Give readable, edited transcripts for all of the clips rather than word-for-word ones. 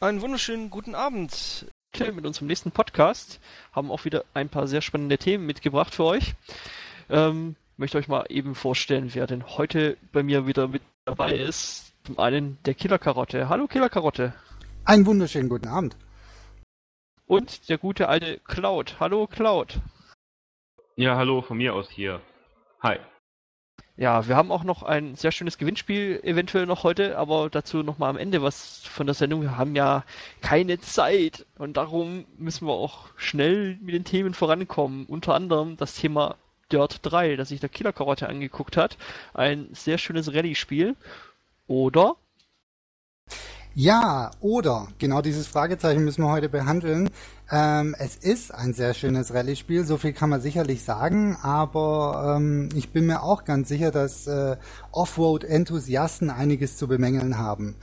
Einen wunderschönen guten Abend. Mit unserem nächsten Podcast haben auch wieder ein paar sehr spannende Themen mitgebracht für euch. Möchte euch mal eben vorstellen, wer denn heute bei mir wieder mit dabei ist. Zum einen der Killerkarotte. Hallo Killerkarotte. Einen wunderschönen guten Abend. Und der gute alte Cloud. Hallo Cloud. Ja, hallo von mir aus hier. Hi. Ja, wir haben auch noch ein sehr schönes Gewinnspiel eventuell noch heute, aber dazu nochmal am Ende was von der Sendung. Wir haben ja keine Zeit und darum müssen wir auch schnell mit den Themen vorankommen. Unter anderem das Thema Dirt 3, das sich der Killerkarotte angeguckt hat. Ein sehr schönes Rallye-Spiel. Oder? Ja, oder. Genau dieses Fragezeichen müssen wir heute behandeln. Es ist ein sehr schönes Rallye-Spiel, so viel kann man sicherlich sagen, aber ich bin mir auch ganz sicher, dass Offroad-Enthusiasten einiges zu bemängeln haben.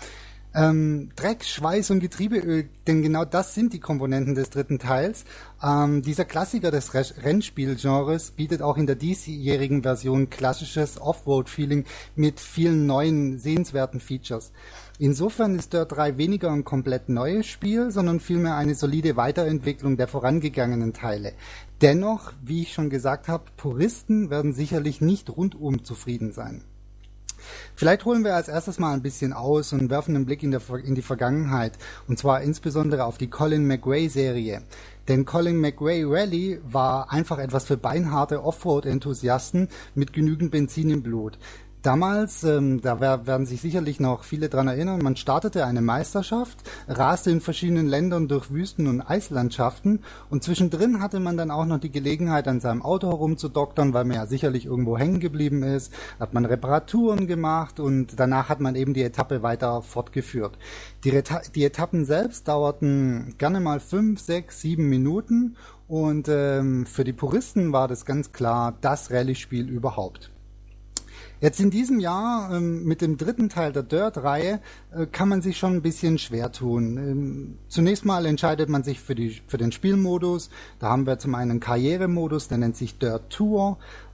Dreck, Schweiß und Getriebeöl, denn genau das sind die Komponenten des dritten Teils. Dieser Klassiker des Rennspielgenres bietet auch in der diesjährigen Version klassisches Offroad-Feeling mit vielen neuen, sehenswerten Features. Insofern ist Dirt 3 weniger ein komplett neues Spiel, sondern vielmehr eine solide Weiterentwicklung der vorangegangenen Teile. Dennoch, wie ich schon gesagt habe, Puristen werden sicherlich nicht rundum zufrieden sein. Vielleicht holen wir als erstes mal ein bisschen aus und werfen einen Blick in die Vergangenheit, und zwar insbesondere auf die Colin McRae-Serie. Denn Colin McRae Rally war einfach etwas für beinharte Offroad-Enthusiasten mit genügend Benzin im Blut. Damals, da werden sich sicherlich noch viele dran erinnern, man startete eine Meisterschaft, raste in verschiedenen Ländern durch Wüsten und Eislandschaften und zwischendrin hatte man dann auch noch die Gelegenheit, an seinem Auto herumzudoktern, weil man ja sicherlich irgendwo hängen geblieben ist, hat man Reparaturen gemacht und danach hat man eben die Etappe weiter fortgeführt. Die Etappen selbst dauerten gerne mal 5, 6, 7 Minuten und für die Puristen war das ganz klar das Rallye-Spiel überhaupt. Jetzt in diesem Jahr mit dem dritten Teil der Dirt-Reihe kann man sich schon ein bisschen schwer tun. Zunächst mal entscheidet man sich für den Spielmodus. Da haben wir zum einen einen Karrieremodus, der nennt sich Dirt Tour.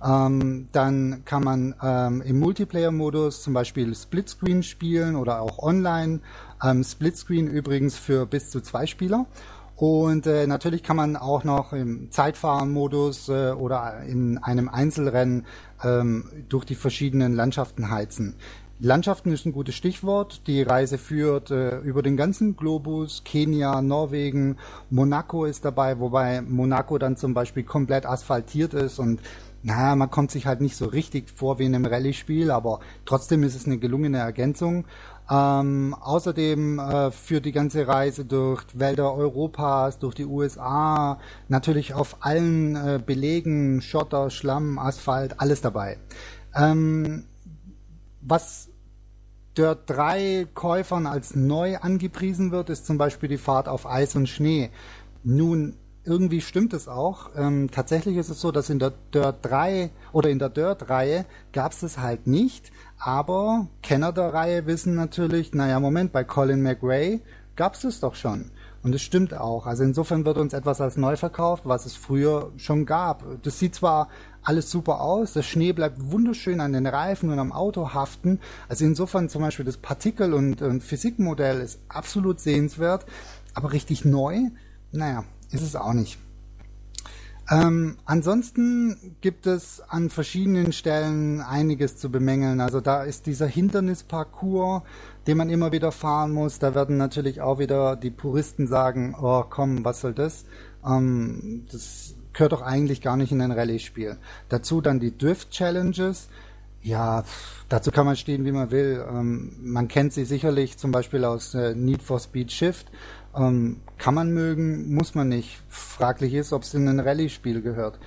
Dann kann man im Multiplayer-Modus zum Beispiel Splitscreen spielen oder auch online. Splitscreen übrigens für bis zu 2 Spieler. Und natürlich kann man auch noch im Zeitfahren-Modus oder in einem Einzelrennen durch die verschiedenen Landschaften heizen. Landschaften ist ein gutes Stichwort. Die Reise führt über den ganzen Globus, Kenia, Norwegen, Monaco ist dabei, wobei Monaco dann zum Beispiel komplett asphaltiert ist und man kommt sich halt nicht so richtig vor wie in einem Rallye-Spiel, aber trotzdem ist es eine gelungene Ergänzung. Außerdem führt die ganze Reise durch Wälder Europas, durch die USA, natürlich auf allen Belegen, Schotter, Schlamm, Asphalt, alles dabei. Was Dirt 3 Käufern als neu angepriesen wird, ist zum Beispiel die Fahrt auf Eis und Schnee. Nun, irgendwie stimmt es auch. Tatsächlich ist es so, dass in der Dirt 3 oder in der Dirt-Reihe gab es das halt nicht. Aber Kenner der Reihe wissen natürlich, Moment, bei Colin McRae gab es das doch schon. Und es stimmt auch. Also insofern wird uns etwas als neu verkauft, was es früher schon gab. Das sieht zwar alles super aus, der Schnee bleibt wunderschön an den Reifen und am Auto haften. Also insofern zum Beispiel das Partikel- und Physikmodell ist absolut sehenswert. Aber richtig neu, ist es auch nicht. Ansonsten gibt es an verschiedenen Stellen einiges zu bemängeln. Also da ist dieser Hindernisparcours, den man immer wieder fahren muss. Da werden natürlich auch wieder die Puristen sagen, oh komm, was soll das? Das gehört doch eigentlich gar nicht in ein Rallye-Spiel. Dazu dann die Drift-Challenges. Ja, dazu kann man stehen, wie man will. Man kennt sie sicherlich zum Beispiel aus Need for Speed Shift. Kann man mögen, muss man nicht. Fraglich ist, ob es in ein Rallye-Spiel gehört.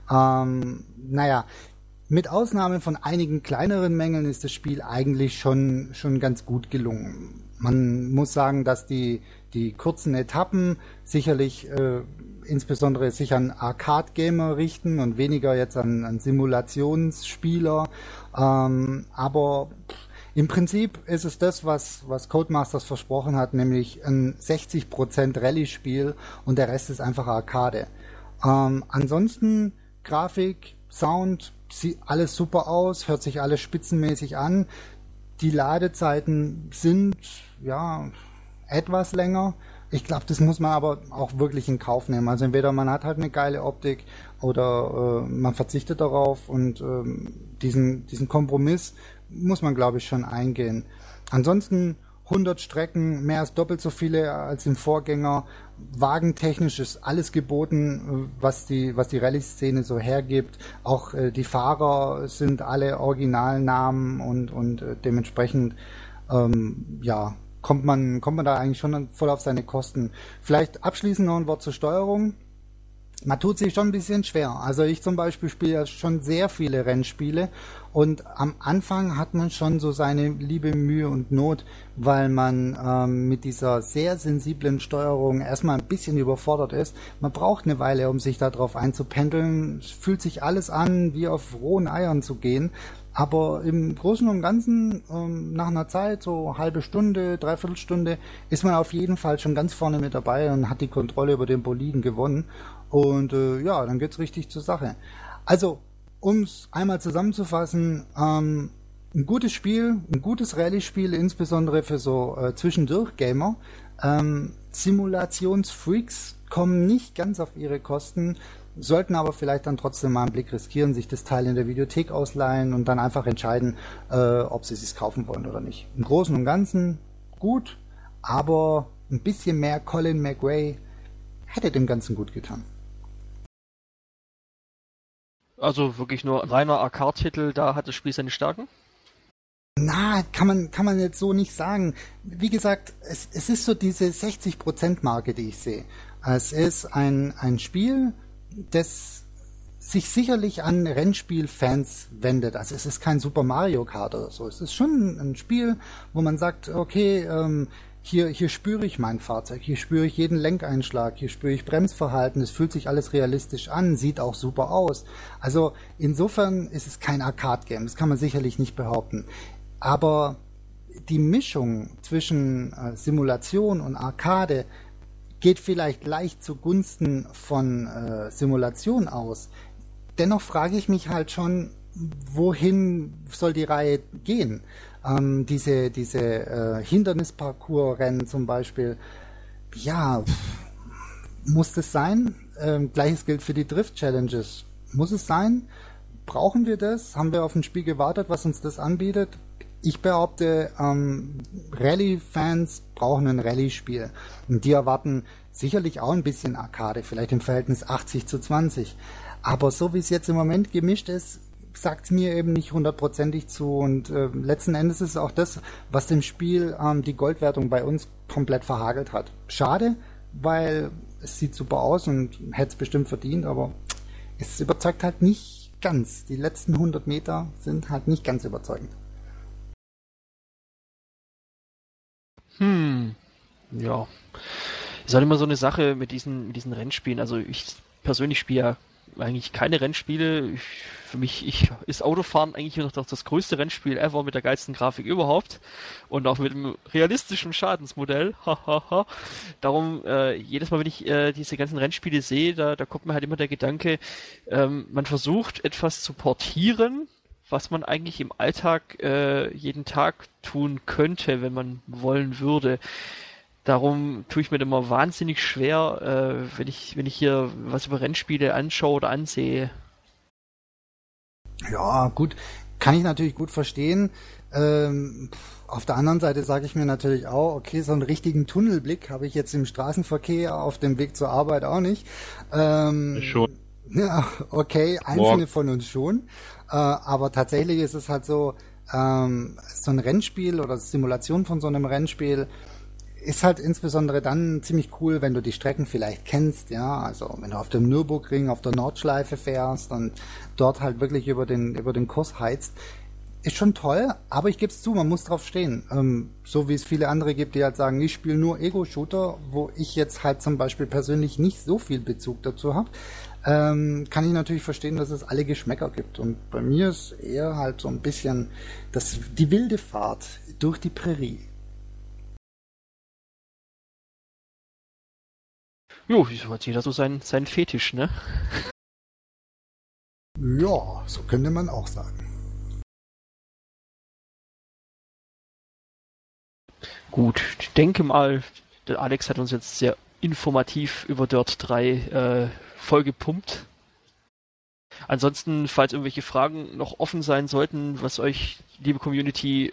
Mit Ausnahme von einigen kleineren Mängeln ist das Spiel eigentlich schon ganz gut gelungen. Man muss sagen, dass die kurzen Etappen sicherlich insbesondere sich an Arcade-Gamer richten und weniger jetzt an Simulationsspieler. Aber im Prinzip ist es das, was Codemasters versprochen hat, nämlich ein 60% Rallye-Spiel und der Rest ist einfach Arcade. Ansonsten Grafik, Sound, sieht alles super aus, hört sich alles spitzenmäßig an. Die Ladezeiten sind, etwas länger. Ich glaube, das muss man aber auch wirklich in Kauf nehmen. Also entweder man hat halt eine geile Optik oder man verzichtet darauf und diesen Kompromiss muss man, glaube ich, schon eingehen. Ansonsten 100 Strecken, mehr als doppelt so viele als im Vorgänger. Wagentechnisch ist alles geboten, was die Rallye-Szene so hergibt. Auch die Fahrer sind alle Originalnamen und dementsprechend kommt man da eigentlich schon voll auf seine Kosten. Vielleicht abschließend noch ein Wort zur Steuerung. Man tut sich schon ein bisschen schwer. Also ich zum Beispiel spiele ja schon sehr viele Rennspiele und am Anfang hat man schon so seine liebe Mühe und Not, weil man mit dieser sehr sensiblen Steuerung erstmal ein bisschen überfordert ist. Man braucht eine Weile, um sich darauf einzupendeln. Es fühlt sich alles an, wie auf rohen Eiern zu gehen. Aber im Großen und Ganzen, nach einer Zeit, so halbe Stunde, Dreiviertelstunde, ist man auf jeden Fall schon ganz vorne mit dabei und hat die Kontrolle über den Boliden gewonnen. Und dann geht's richtig zur Sache. Also, um es einmal zusammenzufassen, ein gutes Spiel, ein gutes Rallye-Spiel, insbesondere für so Zwischendurch-Gamer. Simulationsfreaks kommen nicht ganz auf ihre Kosten, sollten aber vielleicht dann trotzdem mal einen Blick riskieren, sich das Teil in der Videothek ausleihen und dann einfach entscheiden, ob sie es sich kaufen wollen oder nicht. Im Großen und Ganzen gut, aber ein bisschen mehr Colin McRae hätte dem Ganzen gut getan. Also wirklich nur reiner Arcade-Titel, da hat das Spiel seine Stärken? Na, kann man jetzt so nicht sagen. Wie gesagt, es ist so diese 60%-Marke, die ich sehe. Es ist ein Spiel, das sich sicherlich an Rennspielfans wendet. Also es ist kein Super Mario Kart oder so. Es ist schon ein Spiel, wo man sagt, okay, hier spüre ich mein Fahrzeug, hier spüre ich jeden Lenkeinschlag, hier spüre ich Bremsverhalten, es fühlt sich alles realistisch an, sieht auch super aus. Also insofern ist es kein Arcade-Game, das kann man sicherlich nicht behaupten. Aber die Mischung zwischen Simulation und Arcade geht vielleicht leicht zugunsten von Simulation aus. Dennoch frage ich mich halt schon, wohin soll die Reihe gehen? Diese Hindernisparcours-Rennen zum Beispiel, ja, muss das sein? Gleiches gilt für die Drift-Challenges. Muss es sein? Brauchen wir das? Haben wir auf ein Spiel gewartet, was uns das anbietet? Ich behaupte, Rallye-Fans brauchen ein Rallye-Spiel. Und die erwarten sicherlich auch ein bisschen Arcade, vielleicht im Verhältnis 80:20. Aber so wie es jetzt im Moment gemischt ist, sagt mir eben nicht hundertprozentig zu. Und letzten Endes ist es auch das, was dem Spiel die Goldwertung bei uns komplett verhagelt hat. Schade, weil es sieht super aus und hätte es bestimmt verdient, aber es überzeugt halt nicht ganz. Die letzten 100 Meter sind halt nicht ganz überzeugend. Ja. Ist halt immer so eine Sache mit diesen Rennspielen. Also ich persönlich spiele ja eigentlich keine Rennspiele. Für mich ist Autofahren eigentlich noch das größte Rennspiel ever mit der geilsten Grafik überhaupt und auch mit einem realistischen Schadensmodell. Darum, jedes Mal, wenn ich diese ganzen Rennspiele sehe, da kommt mir halt immer der Gedanke, man versucht etwas zu portieren, was man eigentlich im Alltag jeden Tag tun könnte, wenn man wollen würde. Darum tue ich mir immer wahnsinnig schwer, wenn ich hier was über Rennspiele anschaue oder ansehe. Ja, gut, kann ich natürlich gut verstehen. Auf der anderen Seite sage ich mir natürlich auch, okay, so einen richtigen Tunnelblick habe ich jetzt im Straßenverkehr auf dem Weg zur Arbeit auch nicht. Schon. Ja, okay, einzelne von uns schon. Aber tatsächlich ist es halt so, so ein Rennspiel oder Simulation von so einem Rennspiel ist halt insbesondere dann ziemlich cool, wenn du die Strecken vielleicht kennst, ja, also wenn du auf dem Nürburgring, auf der Nordschleife fährst und dort halt wirklich über den Kurs heizt, ist schon toll, aber ich gebe es zu, man muss drauf stehen. So wie es viele andere gibt, die halt sagen, ich spiele nur Ego-Shooter, wo ich jetzt halt zum Beispiel persönlich nicht so viel Bezug dazu habe, kann ich natürlich verstehen, dass es alle Geschmäcker gibt. Und bei mir ist eher halt so ein bisschen die wilde Fahrt durch die Prärie. Jo, so hat jeder so seinen Fetisch, ne? Ja, so könnte man auch sagen. Gut, ich denke mal, der Alex hat uns jetzt sehr informativ über Dirt 3 vollgepumpt. Ansonsten, falls irgendwelche Fragen noch offen sein sollten, was euch, liebe Community,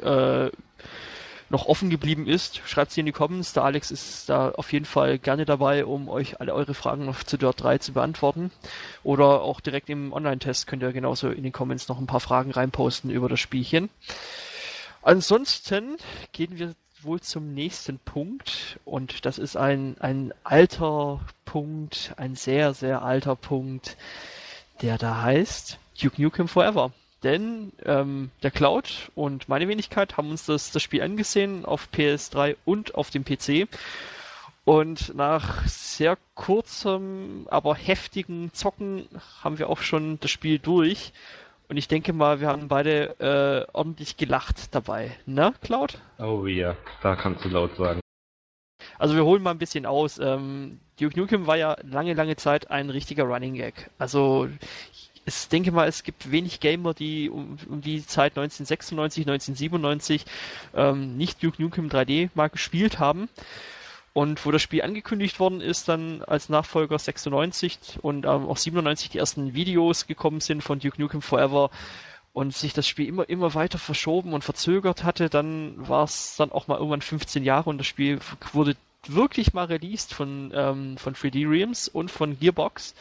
noch offen geblieben ist, schreibt sie in die Comments. Der Alex ist da auf jeden Fall gerne dabei, um euch alle eure Fragen noch zu Dirt 3 zu beantworten. Oder auch direkt im Online-Test könnt ihr genauso in den Comments noch ein paar Fragen reinposten über das Spielchen. Ansonsten gehen wir wohl zum nächsten Punkt, und das ist ein alter Punkt, ein sehr, sehr alter Punkt, der da heißt Duke Nukem Forever. Denn der Cloud und meine Wenigkeit haben uns das Spiel angesehen auf PS3 und auf dem PC. Und nach sehr kurzem, aber heftigen Zocken haben wir auch schon das Spiel durch. Und ich denke mal, wir haben beide ordentlich gelacht dabei. Ne, Cloud? Oh ja, da kannst du laut sagen. Also wir holen mal ein bisschen aus. Duke Nukem war ja lange, lange Zeit ein richtiger Running Gag. Also ich denke mal, es gibt wenig Gamer, die um die Zeit 1996, 1997 nicht Duke Nukem 3D mal gespielt haben. Und wo das Spiel angekündigt worden ist, dann als Nachfolger 96 und auch 97 die ersten Videos gekommen sind von Duke Nukem Forever und sich das Spiel immer weiter verschoben und verzögert hatte, dann war es dann auch mal irgendwann 15 Jahre und das Spiel wurde wirklich mal released von 3D Realms und von Gearbox.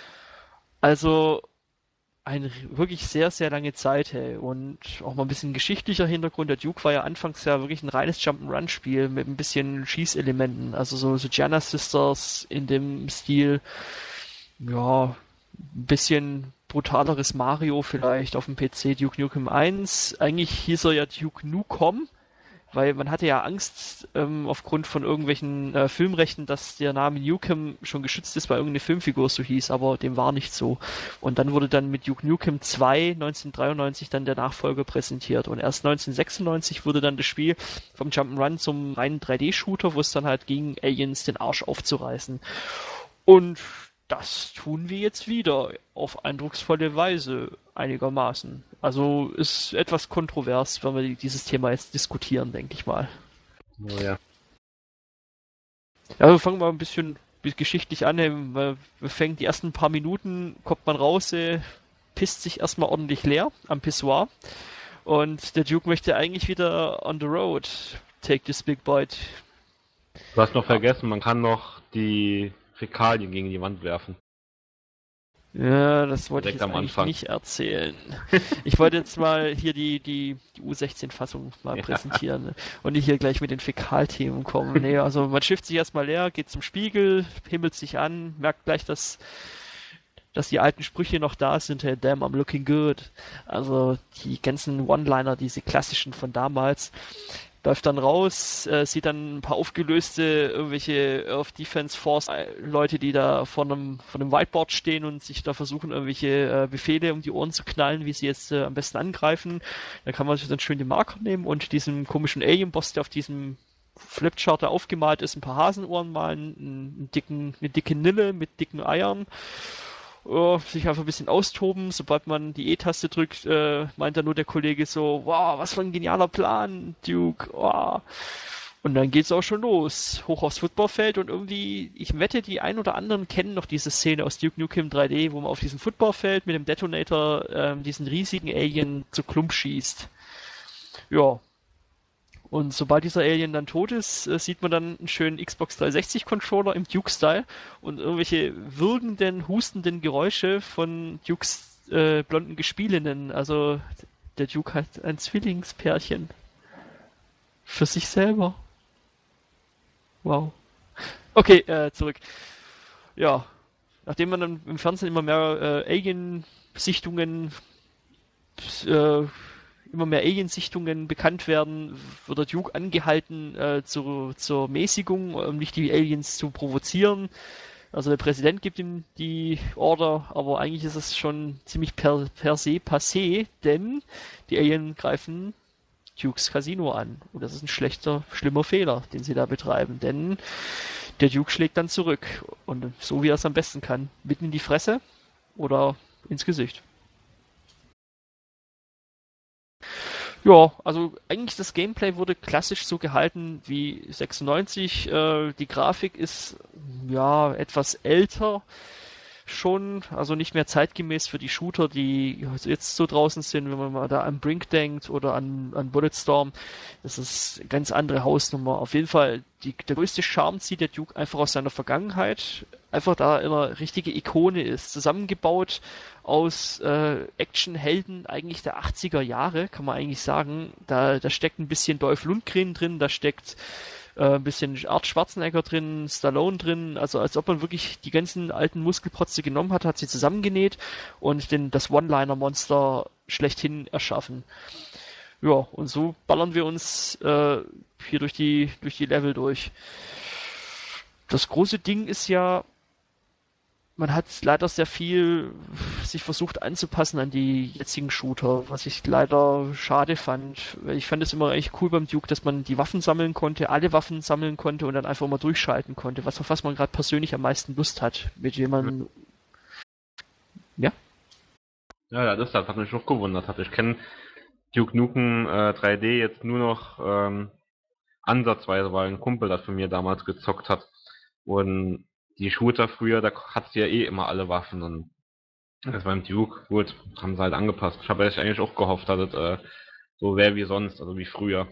Also eine wirklich sehr, sehr lange Zeit, hey. Und auch mal ein bisschen geschichtlicher Hintergrund. Der Duke war ja anfangs ja wirklich ein reines Jump'n'Run-Spiel mit ein bisschen Schießelementen. Also so Giana Sisters in dem Stil. Ja, ein bisschen brutaleres Mario vielleicht auf dem PC. Duke Nukem 1. Eigentlich hieß er ja Duke Nukem, weil man hatte ja Angst aufgrund von irgendwelchen Filmrechten, dass der Name Nukem schon geschützt ist, weil irgendeine Filmfigur so hieß, aber dem war nicht so. Und dann wurde dann mit Duke Nukem 2 1993 dann der Nachfolger präsentiert und erst 1996 wurde dann das Spiel vom Jump'n'Run zum reinen 3D-Shooter, wo es dann halt ging, Aliens den Arsch aufzureißen. Und das tun wir jetzt wieder auf eindrucksvolle Weise einigermaßen. Also ist etwas kontrovers, wenn wir dieses Thema jetzt diskutieren, denke ich mal. Oh ja. Ja, wir fangen mal ein bisschen geschichtlich an. Wir fangen die ersten paar Minuten, kommt man raus, pisst sich erstmal ordentlich leer am Pissoir. Und der Duke möchte eigentlich wieder on the road. Take this big bite. Du hast noch vergessen, man kann noch die Fäkalien gegen die Wand werfen. Ja, das wollte ich Direkt jetzt am eigentlich Anfang. nicht erzählen. Ich wollte jetzt mal hier die U16-Fassung mal präsentieren und nicht hier gleich mit den Fäkalthemen kommen. Nee, also man schifft sich erstmal leer, geht zum Spiegel, himmelt sich an, merkt gleich, dass die alten Sprüche noch da sind. Hey, damn, I'm looking good. Also die ganzen One-Liner, diese klassischen von damals. Läuft dann raus, sieht dann ein paar aufgelöste irgendwelche Earth Defense Force Leute, die da vor einem Whiteboard stehen und sich da versuchen, irgendwelche Befehle um die Ohren zu knallen, wie sie jetzt am besten angreifen. Da kann man sich dann schön den Marker nehmen und diesem komischen Alien-Boss, der auf diesem Flipchart da aufgemalt ist, ein paar Hasenohren malen, eine dicke Nille mit dicken Eiern. Sich einfach ein bisschen austoben. Sobald man die E-Taste drückt, meint dann nur der Kollege so, wow, was für ein genialer Plan, Duke. Wow. Und dann geht's auch schon los. Hoch aufs Footballfeld und irgendwie, ich wette, die ein oder anderen kennen noch diese Szene aus Duke Nukem 3D, wo man auf diesem Footballfeld mit dem Detonator diesen riesigen Alien zu Klump schießt. Ja. Und sobald dieser Alien dann tot ist, sieht man dann einen schönen Xbox 360-Controller im Duke-Style und irgendwelche würgenden, hustenden Geräusche von Dukes blonden Gespielinnen. Also der Duke hat ein Zwillingspärchen. Für sich selber. Wow. Okay, zurück. Ja, nachdem man dann im Fernsehen immer mehr Alien-Sichtungen bekannt werden, wird der Duke angehalten zur Mäßigung, um nicht die Aliens zu provozieren. Also der Präsident gibt ihm die Order, aber eigentlich ist es schon ziemlich per se passé, denn die Aliens greifen Dukes Casino an. Und das ist ein schlimmer Fehler, den sie da betreiben, denn der Duke schlägt dann zurück. Und so wie er es am besten kann. Mitten in die Fresse oder ins Gesicht. Ja, also eigentlich das Gameplay wurde klassisch so gehalten wie 96. Die Grafik ist ja etwas älter schon, also nicht mehr zeitgemäß für die Shooter, die jetzt so draußen sind, wenn man mal da an Brink denkt oder an Bulletstorm. Das ist eine ganz andere Hausnummer. Auf jeden Fall, der größte Charme zieht der Duke einfach aus seiner Vergangenheit. Einfach da eine richtige Ikone ist. Zusammengebaut aus Actionhelden eigentlich der 80er Jahre, kann man eigentlich sagen. Da steckt ein bisschen Dolph Lundgren drin, da steckt ein bisschen Art Schwarzenegger drin, Stallone drin, also als ob man wirklich die ganzen alten Muskelprotze genommen hat sie zusammengenäht und das One-Liner-Monster schlechthin erschaffen. Ja, und so ballern wir uns hier durch die Level durch. Das große Ding ist ja, man hat leider sehr viel sich versucht anzupassen an die jetzigen Shooter, was ich leider schade fand. Ich fand es immer echt cool beim Duke, dass man die Waffen sammeln konnte, alle Waffen sammeln konnte und dann einfach mal durchschalten konnte, auf was man gerade persönlich am meisten Lust hat, mit jemandem. Ja? Ja, das hat mich noch gewundert. Ich kenne Duke Nukem 3D jetzt nur noch ansatzweise, weil ein Kumpel das von mir damals gezockt hat. Und die Shooter früher, da hat sie ja eh immer alle Waffen und das beim Duke, gut, haben sie halt angepasst. Ich habe eigentlich auch gehofft, dass es so wäre wie sonst, also wie früher.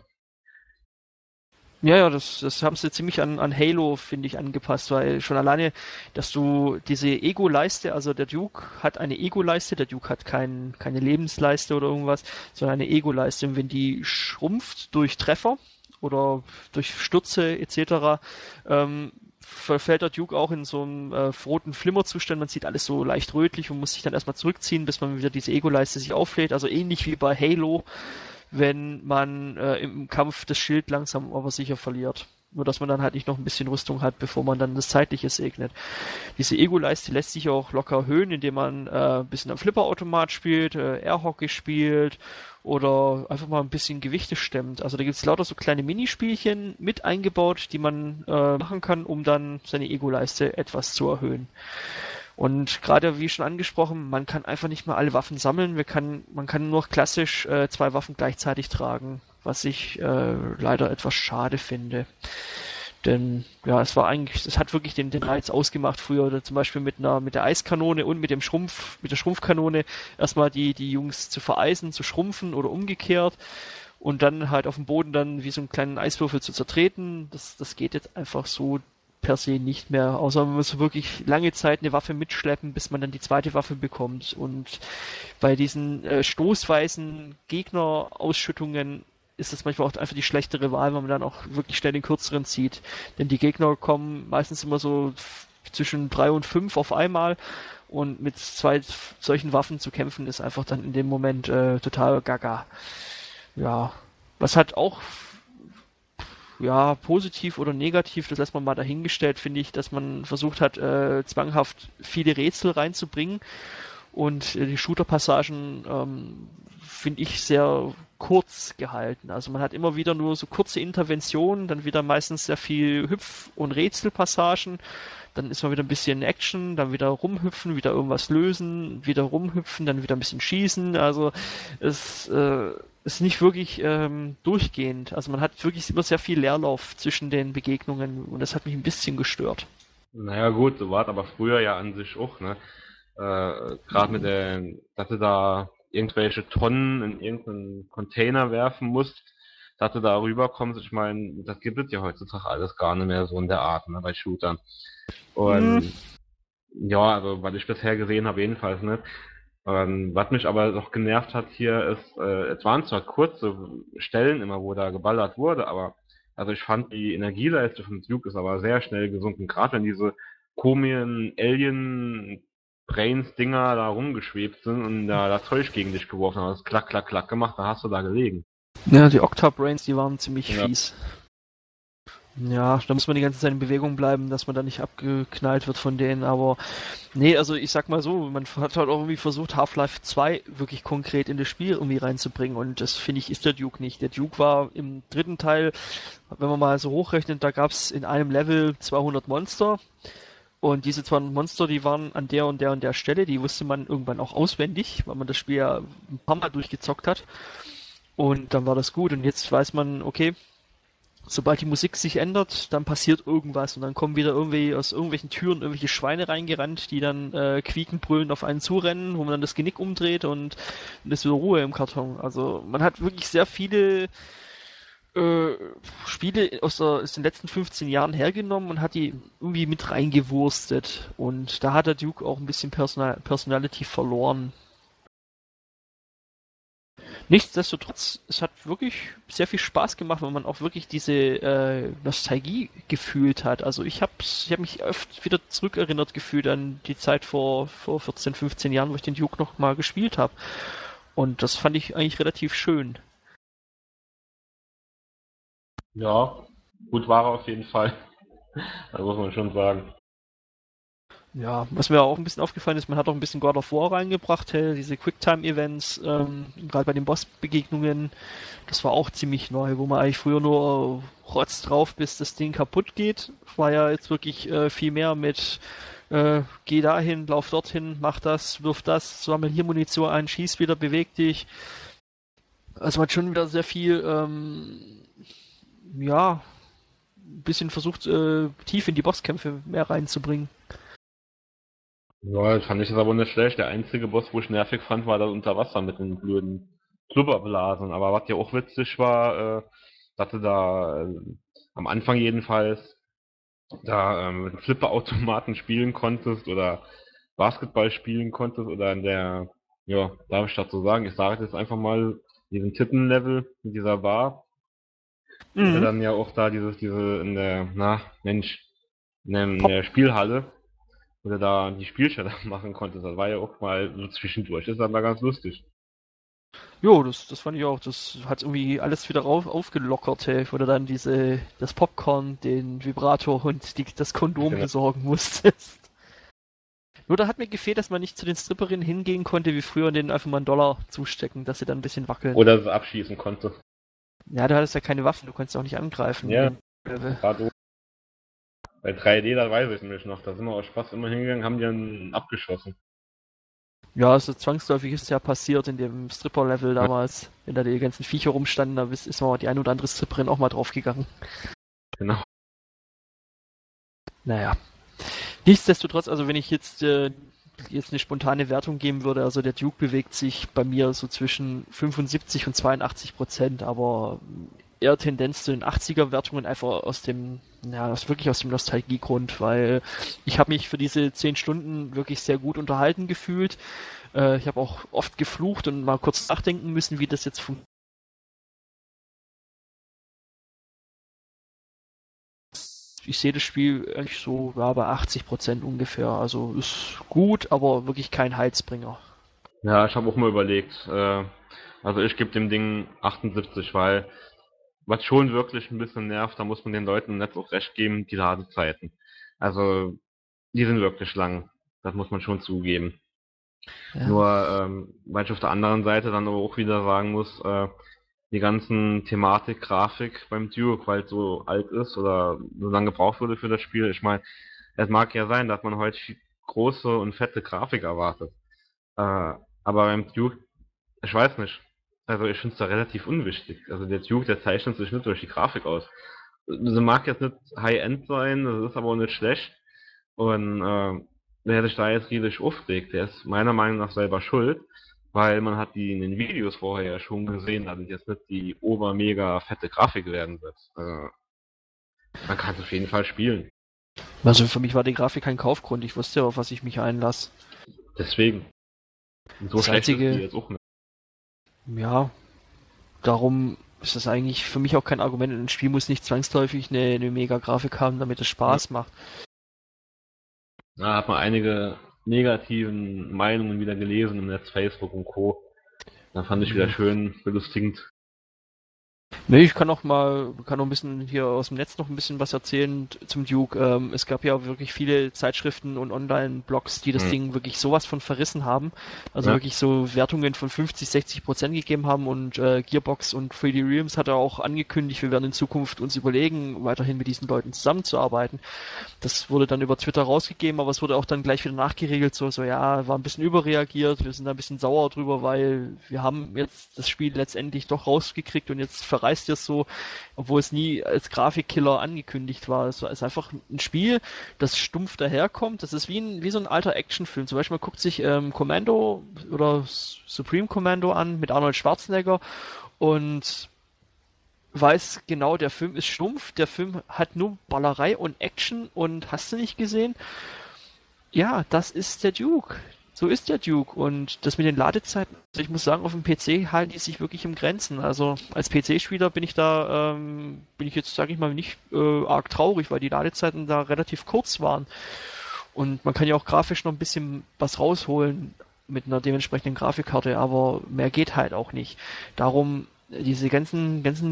Ja, das haben sie ziemlich an Halo, finde ich, angepasst, weil schon alleine, dass du diese Ego-Leiste, also der Duke hat eine Ego-Leiste, der Duke hat keine Lebensleiste oder irgendwas, sondern eine Ego-Leiste und wenn die schrumpft durch Treffer oder durch Stürze etc., verfällt der Duke auch in so einen roten Flimmerzustand. Man sieht alles so leicht rötlich und muss sich dann erstmal zurückziehen, bis man wieder diese Ego-Leiste sich auflädt. Also ähnlich wie bei Halo, wenn man im Kampf das Schild langsam aber sicher verliert. Nur, dass man dann halt nicht noch ein bisschen Rüstung hat, bevor man dann das Zeitliche segnet. Diese Ego-Leiste lässt sich auch locker erhöhen, indem man ein bisschen am Flipperautomat spielt, Airhockey spielt oder einfach mal ein bisschen Gewichte stemmt. Also da gibt es lauter so kleine Minispielchen mit eingebaut, die man machen kann, um dann seine Ego-Leiste etwas zu erhöhen. Und gerade wie schon angesprochen, man kann einfach nicht mehr alle Waffen sammeln. Man kann nur klassisch 2 Waffen gleichzeitig tragen, was ich leider etwas schade finde. Denn ja, es hat wirklich den Reiz ausgemacht früher, oder zum Beispiel mit der Eiskanone und mit der Schrumpfkanone erstmal die Jungs zu vereisen, zu schrumpfen oder umgekehrt und dann halt auf dem Boden dann wie so einen kleinen Eiswürfel zu zertreten. Das geht jetzt einfach so per se nicht mehr, außer man muss wirklich lange Zeit eine Waffe mitschleppen, bis man dann die zweite Waffe bekommt. Und bei diesen stoßweisen Gegnerausschüttungen ist das manchmal auch einfach die schlechtere Wahl, weil man dann auch wirklich schnell den kürzeren zieht. Denn die Gegner kommen meistens immer so zwischen 3 und 5 auf einmal und mit 2 solchen Waffen zu kämpfen ist einfach dann in dem Moment total gaga. Ja, was hat auch positiv oder negativ, das lässt man mal dahingestellt, finde ich, dass man versucht hat, zwanghaft viele Rätsel reinzubringen und die Shooter-Passagen finde ich sehr kurz gehalten. Also man hat immer wieder nur so kurze Interventionen, dann wieder meistens sehr viel Hüpf- und Rätselpassagen, dann ist man wieder ein bisschen Action, dann wieder rumhüpfen, wieder irgendwas lösen, wieder rumhüpfen, dann wieder ein bisschen schießen. Also es ist nicht wirklich durchgehend. Also man hat wirklich immer sehr viel Leerlauf zwischen den Begegnungen und das hat mich ein bisschen gestört. Naja gut, so war es aber früher ja an sich auch, ne? Gerade mit dass du da irgendwelche Tonnen in irgendeinen Container werfen musst, dass du da rüberkommst. Ich meine, das gibt es ja heutzutage alles gar nicht mehr so in der Art, ne, bei Shootern. Und ja, also was ich bisher gesehen habe, jedenfalls nicht. Was mich aber noch genervt hat hier ist, es waren zwar kurze Stellen immer, wo da geballert wurde, aber also ich fand die Energieleiste von Duke ist aber sehr schnell gesunken, gerade wenn diese komischen Alien-Brains-Dinger da rumgeschwebt sind und da das Zeug gegen dich geworfen haben, das klack, klack, klack gemacht, da hast du da gelegen. Ja, die Octa-Brains, die waren ziemlich fies. Ja, da muss man die ganze Zeit in Bewegung bleiben, dass man da nicht abgeknallt wird von denen, aber nee, also ich sag mal so, man hat halt auch irgendwie versucht, Half-Life 2 wirklich konkret in das Spiel irgendwie reinzubringen und das finde ich ist der Duke nicht. Der Duke war im 3. Teil, wenn man mal so hochrechnet, da gab's in einem Level 200 Monster und diese 200 Monster, die waren an der und der Stelle, die wusste man irgendwann auch auswendig, weil man das Spiel ja ein paar Mal durchgezockt hat. Und dann war das gut. Und jetzt weiß man, okay, sobald die Musik sich ändert, dann passiert irgendwas. Und dann kommen wieder irgendwie aus irgendwelchen Türen irgendwelche Schweine reingerannt, die dann quiekend brüllend auf einen zurennen, wo man dann das Genick umdreht und dann ist wieder Ruhe im Karton. Also man hat wirklich sehr viele Spiele aus den letzten 15 Jahren hergenommen und hat die irgendwie mit reingewurstet. Und da hat der Duke auch ein bisschen Personality verloren. Nichtsdestotrotz, es hat wirklich sehr viel Spaß gemacht, weil man auch wirklich diese Nostalgie gefühlt hat. Also ich hab mich oft wieder zurückerinnert gefühlt an die Zeit vor 14, 15 Jahren, wo ich den Duke noch mal gespielt habe. Und das fand ich eigentlich relativ schön. Ja, gut war er auf jeden Fall. Das muss man schon sagen. Ja, was mir auch ein bisschen aufgefallen ist, man hat auch ein bisschen God of War reingebracht, diese Quicktime-Events, gerade bei den Boss-Begegnungen, das war auch ziemlich neu, wo man eigentlich früher nur rotzt drauf, bis das Ding kaputt geht. War ja jetzt wirklich viel mehr mit geh dahin, lauf dorthin, mach das, wirf das, sammel hier Munition ein, schieß wieder, beweg dich. Also man hat schon wieder sehr viel, ja, ein bisschen versucht, tief in die Bosskämpfe mehr reinzubringen. Ja, das fand ich jetzt aber nicht schlecht. Der einzige Boss, wo ich nervig fand, war das Unterwasser mit den blöden Blubberblasen. Aber was ja auch witzig war, dass du da am Anfang jedenfalls da mit einem Flipperautomaten spielen konntest oder Basketball spielen konntest oder in der, ja, darf ich das so sagen, ich sage jetzt einfach mal, diesen Tittenlevel mit dieser Bar, wo dann ja auch da diese in der, in der Spielhalle, wo du da die Spielstelle machen konntest. Das war ja auch mal so zwischendurch. Das ist dann mal ganz lustig. Jo, das fand ich auch. Das hat irgendwie alles wieder aufgelockert, hey, wo du dann das Popcorn, den Vibrator und das Kondom Genau. besorgen musstest. Nur da hat mir gefehlt, dass man nicht zu den Stripperinnen hingehen konnte, wie früher und denen einfach mal einen Dollar zustecken, dass sie dann ein bisschen wackeln. Oder es abschießen konnte. Ja, du hattest ja keine Waffen, du konntest auch nicht angreifen. Ja. Gerade bei 3D, da weiß ich nämlich noch. Da sind wir aus Spaß immer hingegangen, haben die dann abgeschossen. Ja, so zwangsläufig ist ja passiert in dem Stripper-Level damals, wenn da die ganzen Viecher rumstanden, da ist mal die ein oder andere Stripperin auch mal draufgegangen. Genau. Naja. Nichtsdestotrotz, also wenn ich jetzt eine spontane Wertung geben würde, also der Duke bewegt sich bei mir so zwischen 75 und 82%, aber eher Tendenz zu den 80er-Wertungen einfach wirklich aus dem Nostalgiegrund, weil ich habe mich für diese 10 Stunden wirklich sehr gut unterhalten gefühlt. Ich habe auch oft geflucht und mal kurz nachdenken müssen, wie das jetzt funktioniert. Ich sehe das Spiel eigentlich so bei 80% ungefähr. Also ist gut, aber wirklich kein Heizbringer. Ja, ich habe auch mal überlegt. Also ich gebe dem Ding 78, weil was schon wirklich ein bisschen nervt, da muss man den Leuten im Netz auch recht geben, die Ladezeiten. Also die sind wirklich lang. Das muss man schon zugeben. Ja. Nur, weil ich auf der anderen Seite dann aber auch wieder sagen muss, die ganzen Thematik, Grafik beim Duke, weil es so alt ist oder so lange gebraucht wurde für das Spiel. Ich meine, es mag ja sein, dass man heute große und fette Grafik erwartet. Aber beim Duke, ich weiß nicht. Also ich finde es da relativ unwichtig. Also der Duke, der zeichnet sich nicht durch die Grafik aus. Das mag jetzt nicht High-End sein, das ist aber auch nicht schlecht. Und wer sich da jetzt riesig aufregt, der ist meiner Meinung nach selber schuld, weil man hat die in den Videos vorher ja schon gesehen, dass es jetzt nicht die obermega fette Grafik werden wird. Man kann es auf jeden Fall spielen. Also für mich war die Grafik kein Kaufgrund. Ich wusste ja, auf was ich mich einlasse. Deswegen. So Das schlecht einzige- ist die jetzt auch nicht. Ja, darum ist das eigentlich für mich auch kein Argument. Ein Spiel muss nicht zwangsläufig eine mega Grafik haben, damit es Spaß macht. Da hat man einige negativen Meinungen wieder gelesen im Netz, Facebook und Co. Da fand ich wieder schön belustigend. Nee, ich kann noch ein bisschen hier aus dem Netz noch ein bisschen was erzählen zum Duke. Es gab ja wirklich viele Zeitschriften und Online-Blogs, die das Ding wirklich sowas von verrissen haben. Also wirklich so Wertungen von 50-60% gegeben haben und Gearbox und 3D Realms hat er auch angekündigt, wir werden in Zukunft uns überlegen, weiterhin mit diesen Leuten zusammenzuarbeiten. Das wurde dann über Twitter rausgegeben, aber es wurde auch dann gleich wieder nachgeregelt, so ja, war ein bisschen überreagiert, wir sind da ein bisschen sauer drüber, weil wir haben jetzt das Spiel letztendlich doch rausgekriegt und jetzt verreist ihr es so, obwohl es nie als Grafikkiller angekündigt war. Es ist einfach ein Spiel, das stumpf daherkommt. Das ist wie so ein alter Actionfilm. Zum Beispiel man guckt sich Commando oder Supreme Commando an mit Arnold Schwarzenegger und weiß genau, der Film ist stumpf, der Film hat nur Ballerei und Action und hast du nicht gesehen? Ja, das ist der Duke. So ist der Duke und das mit den Ladezeiten, also ich muss sagen, auf dem PC halten die sich wirklich im Grenzen. Also als PC-Spieler bin ich jetzt, sage ich mal, nicht arg traurig, weil die Ladezeiten da relativ kurz waren. Und man kann ja auch grafisch noch ein bisschen was rausholen mit einer dementsprechenden Grafikkarte, aber mehr geht halt auch nicht. Darum diese ganzen das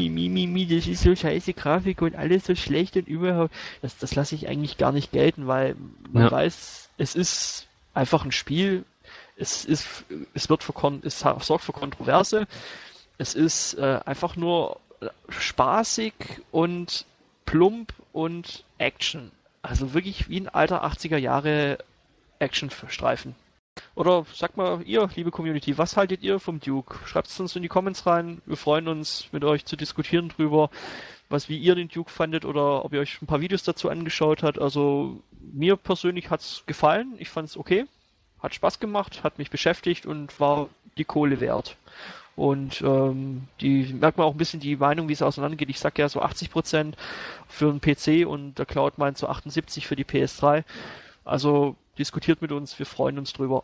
ist so scheiße Grafik und alles so schlecht und überhaupt, das lasse ich eigentlich gar nicht gelten, weil man weiß, es ist einfach ein Spiel, es sorgt für Kontroverse, es ist einfach nur spaßig und plump und Action. Also wirklich wie ein alter 80er Jahre Actionstreifen. Oder sagt mal ihr, liebe Community, was haltet ihr vom Duke? Schreibt es uns in die Comments rein. Wir freuen uns, mit euch zu diskutieren drüber, wie ihr den Duke fandet oder ob ihr euch ein paar Videos dazu angeschaut habt. Also mir persönlich hat es gefallen. Ich fand es okay. Hat Spaß gemacht, hat mich beschäftigt und war die Kohle wert. Und die merkt man auch ein bisschen die Meinung, wie es auseinandergeht. Ich sag ja so 80% für einen PC und der Cloud meint so 78% für die PS3. Also diskutiert mit uns, wir freuen uns drüber.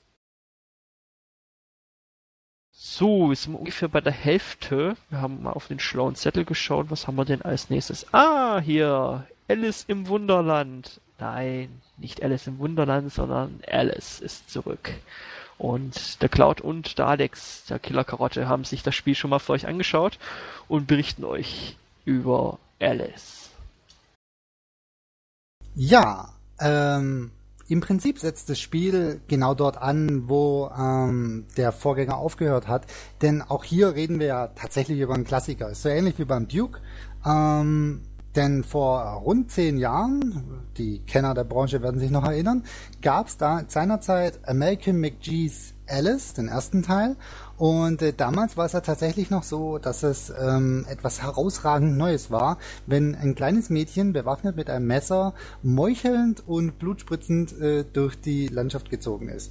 So, jetzt sind wir ungefähr bei der Hälfte. Wir haben mal auf den schlauen Zettel geschaut. Was haben wir denn als nächstes? Ah, hier, Alice im Wunderland. Nein, nicht Alice im Wunderland, sondern Alice ist zurück. Und der Cloud und der Alex, der Killer-Karotte, haben sich das Spiel schon mal für euch angeschaut und berichten euch über Alice. Ja, im Prinzip setzt das Spiel genau dort an, wo der Vorgänger aufgehört hat. Denn auch hier reden wir ja tatsächlich über einen Klassiker. Ist so ähnlich wie beim Duke. Denn vor rund 10 Jahren, die Kenner der Branche werden sich noch erinnern, gab es da seinerzeit Malcolm McGee's Alice, den ersten Teil. Und damals war es ja tatsächlich noch so, dass es etwas herausragend Neues war, wenn ein kleines Mädchen bewaffnet mit einem Messer meuchelnd und blutspritzend durch die Landschaft gezogen ist.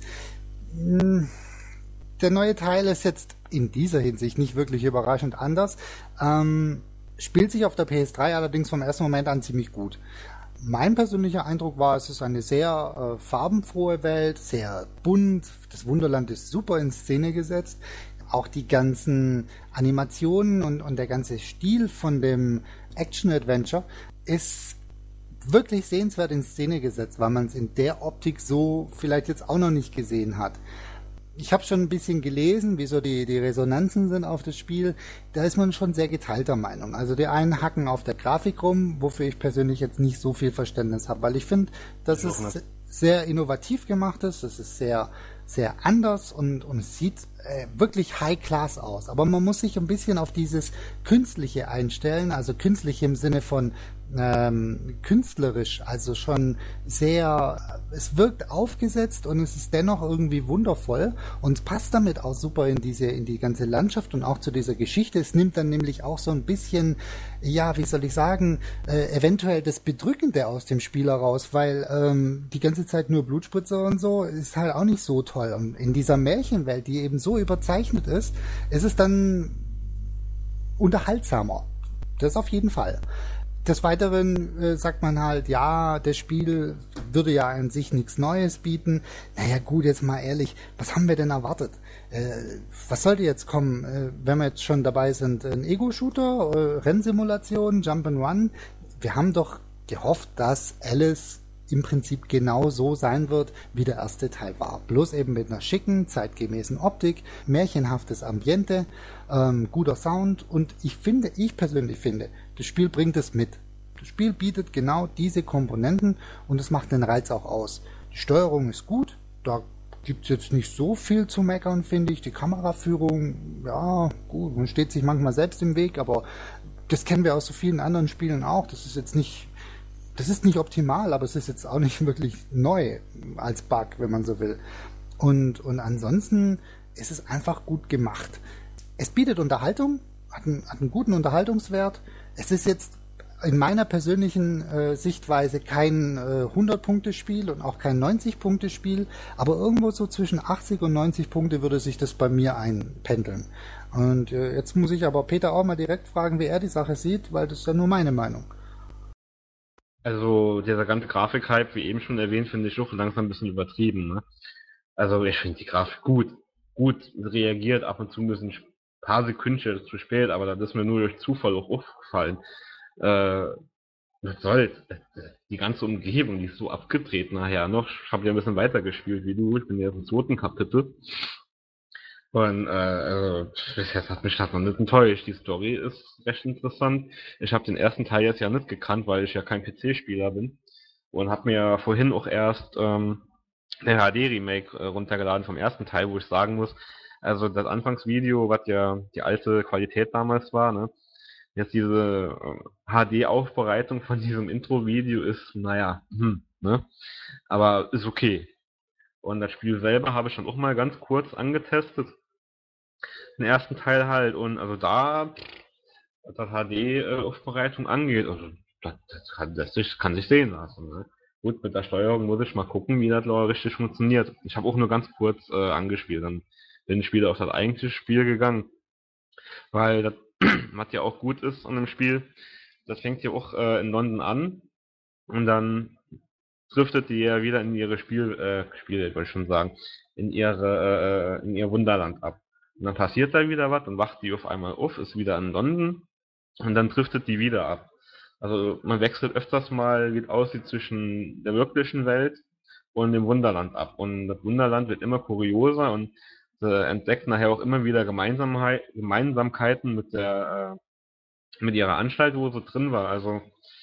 Der neue Teil ist jetzt in dieser Hinsicht nicht wirklich überraschend anders. Spielt sich auf der PS3 allerdings vom ersten Moment an ziemlich gut. Mein persönlicher Eindruck war, es ist eine sehr farbenfrohe Welt, sehr bunt, das Wunderland ist super in Szene gesetzt. Auch die ganzen Animationen und der ganze Stil von dem Action-Adventure ist wirklich sehenswert in Szene gesetzt, weil man es in der Optik so vielleicht jetzt auch noch nicht gesehen hat. Ich habe schon ein bisschen gelesen, wie so die Resonanzen sind auf das Spiel. Da ist man schon sehr geteilter Meinung. Also die einen hacken auf der Grafik rum, wofür ich persönlich jetzt nicht so viel Verständnis habe, weil ich finde, dass es sehr innovativ gemacht ist. Es ist sehr, sehr anders und es sieht wirklich High-Class aus. Aber man muss sich ein bisschen auf dieses Künstliche einstellen, also künstlich im Sinne von künstlerisch, also schon sehr, es wirkt aufgesetzt und es ist dennoch irgendwie wundervoll und passt damit auch super in die ganze Landschaft und auch zu dieser Geschichte. Es nimmt dann nämlich auch so ein bisschen, ja, wie soll ich sagen, eventuell das Bedrückende aus dem Spiel heraus, weil die ganze Zeit nur Blutspritzer und so ist halt auch nicht so toll. Und in dieser Märchenwelt, die eben so überzeichnet ist es dann unterhaltsamer. Das auf jeden Fall. Des Weiteren sagt man halt, ja, das Spiel würde ja an sich nichts Neues bieten. Naja gut, jetzt mal ehrlich, was haben wir denn erwartet? Was sollte jetzt kommen, wenn wir jetzt schon dabei sind? Ein Ego-Shooter, Rennsimulation, Jump'n'Run? Wir haben doch gehofft, dass Alice im Prinzip genau so sein wird, wie der erste Teil war. Bloß eben mit einer schicken, zeitgemäßen Optik, märchenhaftes Ambiente, guter Sound und ich persönlich finde, das Spiel bringt es mit. Das Spiel bietet genau diese Komponenten und es macht den Reiz auch aus. Die Steuerung ist gut, da gibt es jetzt nicht so viel zu meckern, finde ich. Die Kameraführung, ja, gut, man steht sich manchmal selbst im Weg, aber das kennen wir aus so vielen anderen Spielen auch. Das ist nicht optimal, aber es ist jetzt auch nicht wirklich neu als Bug, wenn man so will. Und ansonsten ist es einfach gut gemacht. Es bietet Unterhaltung, hat einen guten Unterhaltungswert. Es ist jetzt in meiner persönlichen Sichtweise kein 100-Punkte-Spiel und auch kein 90-Punkte-Spiel, aber irgendwo so zwischen 80 und 90 Punkte würde sich das bei mir einpendeln. Und jetzt muss ich aber Peter auch mal direkt fragen, wie er die Sache sieht, weil das ist ja nur meine Meinung. Also dieser ganze Grafikhype, wie eben schon erwähnt, finde ich auch langsam ein bisschen übertrieben. Ne? Also ich finde die Grafik gut reagiert, ab und zu müssen ein paar Sekündchen zu spät, aber das ist mir nur durch Zufall auch aufgefallen. Was soll's? Die ganze Umgebung, die ist so abgedreht nachher noch. Ich habe ja ein bisschen weitergespielt wie du. Ich bin jetzt im 2. Kapitel. Und also, bis jetzt hat mich das noch nicht enttäuscht. Die Story ist recht interessant. Ich habe den ersten Teil jetzt ja nicht gekannt, weil ich ja kein PC-Spieler bin. Und habe mir vorhin auch erst der HD-Remake runtergeladen vom ersten Teil, wo ich sagen muss, also das Anfangsvideo, was ja die alte Qualität damals war, ne? Jetzt diese HD-Aufbereitung von diesem Intro-Video ist, naja, ne? Aber ist okay. Und das Spiel selber habe ich dann auch mal ganz kurz angetestet. Den ersten Teil halt. Und also da, was das HD-Aufbereitung angeht, also das kann sich sehen lassen. Ne? Gut, mit der Steuerung muss ich mal gucken, wie das richtig funktioniert. Ich habe auch nur ganz kurz angespielt. Dann bin ich wieder auf das eigentliche Spiel gegangen. Weil das was ja auch gut ist an dem Spiel, das fängt ja auch in London an und dann driftet die ja wieder in ihre Spielwelt, wollte ich schon sagen, in ihr Wunderland ab. Und dann passiert da wieder was, dann wacht die auf einmal auf, ist wieder in London und dann driftet die wieder ab. Also man wechselt öfters mal, wie es aussieht, zwischen der wirklichen Welt und dem Wunderland ab. Und das Wunderland wird immer kurioser und entdeckt nachher auch immer wieder Gemeinsamkeiten mit ihrer Anstalt, wo sie drin war. Also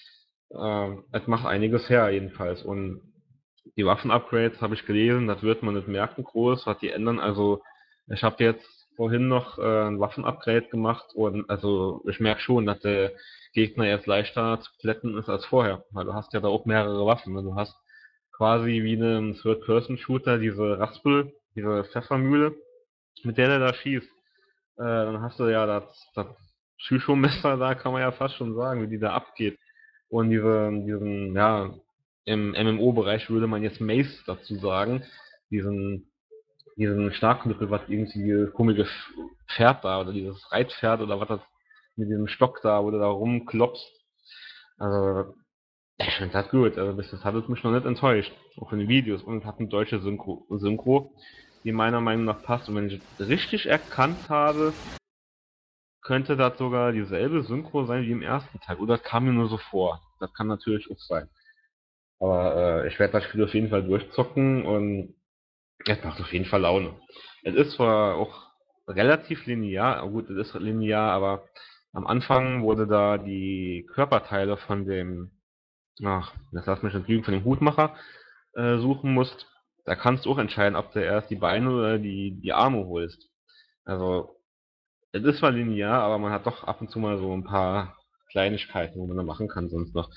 es macht einiges her jedenfalls. Und die Waffen-Upgrades habe ich gelesen, das wird man nicht merken groß, was die ändern. Also ich habe jetzt vorhin noch ein Waffen-Upgrade gemacht und also ich merke schon, dass der Gegner jetzt leichter zu plätten ist als vorher. Weil du hast ja da auch mehrere Waffen. Ne? Du hast quasi wie einen Third-Person-Shooter diese Raspel, diese Pfeffermühle, mit der da schießt. Dann hast du ja das Psychomesser da, kann man ja fast schon sagen, wie die da abgeht. Und diesen, ja, im MMO-Bereich würde man jetzt Mace dazu sagen, diesen Schlagmittel, was irgendwie komische Pferd da, oder dieses Reitpferd, oder was das mit diesem Stock da, wo du da rumklopfst. Also, ich finde das gut. Also bis jetzt hat es mich noch nicht enttäuscht. Auch in den Videos. Und hat eine deutsche Synchro, die meiner Meinung nach passt. Und wenn ich es richtig erkannt habe, könnte das sogar dieselbe Synchro sein wie im ersten Teil. Oder das kam mir nur so vor. Das kann natürlich auch sein. Aber ich werde das Spiel auf jeden Fall durchzocken und es macht auf jeden Fall Laune. Es ist zwar auch relativ linear, gut, es ist linear, aber am Anfang wurde da die Körperteile von dem, das lass mich nicht lügen, von dem Hutmacher suchen musst. Da kannst du auch entscheiden, ob du erst die Beine oder die Arme holst. Also, es ist zwar linear, aber man hat doch ab und zu mal so ein paar Kleinigkeiten, wo man da machen kann sonst noch.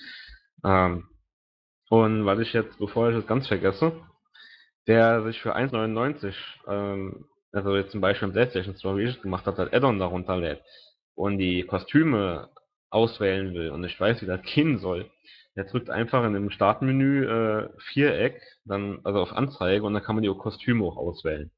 Und was ich jetzt, bevor ich das ganz vergesse, der sich für 1,99, also jetzt zum Beispiel im PlayStation Store, wie ich es gemacht habe, das Add-on darunter lädt und die Kostüme auswählen will und ich weiß, wie das gehen soll, der drückt einfach in dem Startmenü Viereck, dann also auf Anzeige und dann kann man die Kostüme auch auswählen.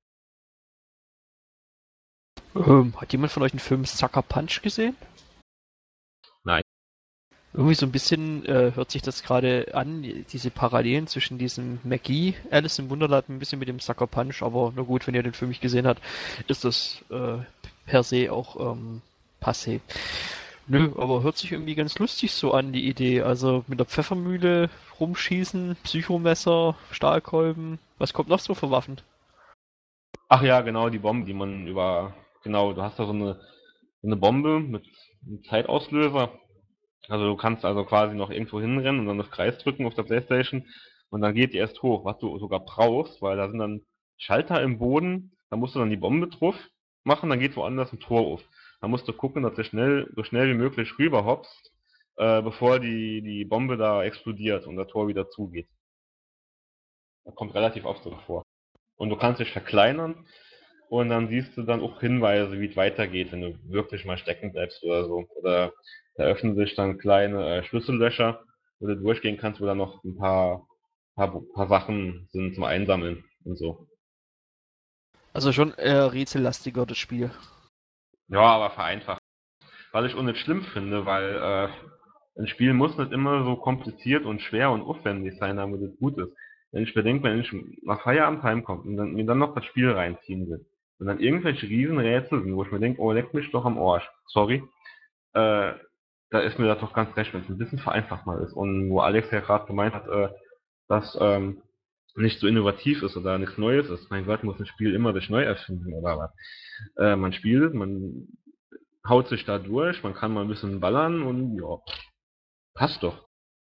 Hat jemand von euch den Film Sucker Punch gesehen? Nein. Irgendwie so ein bisschen hört sich das gerade an, diese Parallelen zwischen diesem McGee, Alice im Wunderland, ein bisschen mit dem Sucker Punch, aber na gut, wenn ihr den Film nicht gesehen habt, ist das per se auch passé. Nö, aber hört sich irgendwie ganz lustig so an, die Idee. Also mit der Pfeffermühle rumschießen, Psychomesser, Stahlkolben. Was kommt noch so für Waffen? Ach ja, genau, die Bomben, die man genau, du hast da so eine Bombe mit einem Zeitauslöser. Also du kannst also quasi noch irgendwo hinrennen und dann das Kreis drücken auf der Playstation und dann geht die erst hoch, was du sogar brauchst, weil da sind dann Schalter im Boden, da musst du dann die Bombe drauf machen, dann geht woanders ein Tor auf. Da musst du gucken, dass du so schnell wie möglich rüberhoppst, bevor die Bombe da explodiert und das Tor wieder zugeht. Das kommt relativ oft so vor. Und du kannst dich verkleinern und dann siehst du dann auch Hinweise, wie es weitergeht, wenn du wirklich mal stecken bleibst oder so. Oder da öffnen sich dann kleine Schlüssellöcher, wo du durchgehen kannst, wo dann noch ein paar Sachen sind zum Einsammeln und so. Also schon eher rätsellastiger, das Spiel. Ja, aber vereinfacht. Was ich auch nicht schlimm finde, weil ein Spiel muss nicht immer so kompliziert und schwer und aufwendig sein, damit es gut ist. Wenn ich bedenke, wenn ich nach Feierabend heimkomme und mir dann noch das Spiel reinziehen will und dann irgendwelche Riesenrätsel sind, wo ich mir denke, oh, leck mich doch am Arsch. Sorry. Da ist mir das doch ganz recht, wenn es ein bisschen vereinfacht mal ist. Und wo Alex ja gerade gemeint hat, dass nicht so innovativ ist oder nichts Neues ist. Mein Gott, muss ein Spiel immer sich neu erfinden oder was. Man spielt, man haut sich da durch, man kann mal ein bisschen ballern und ja, passt doch.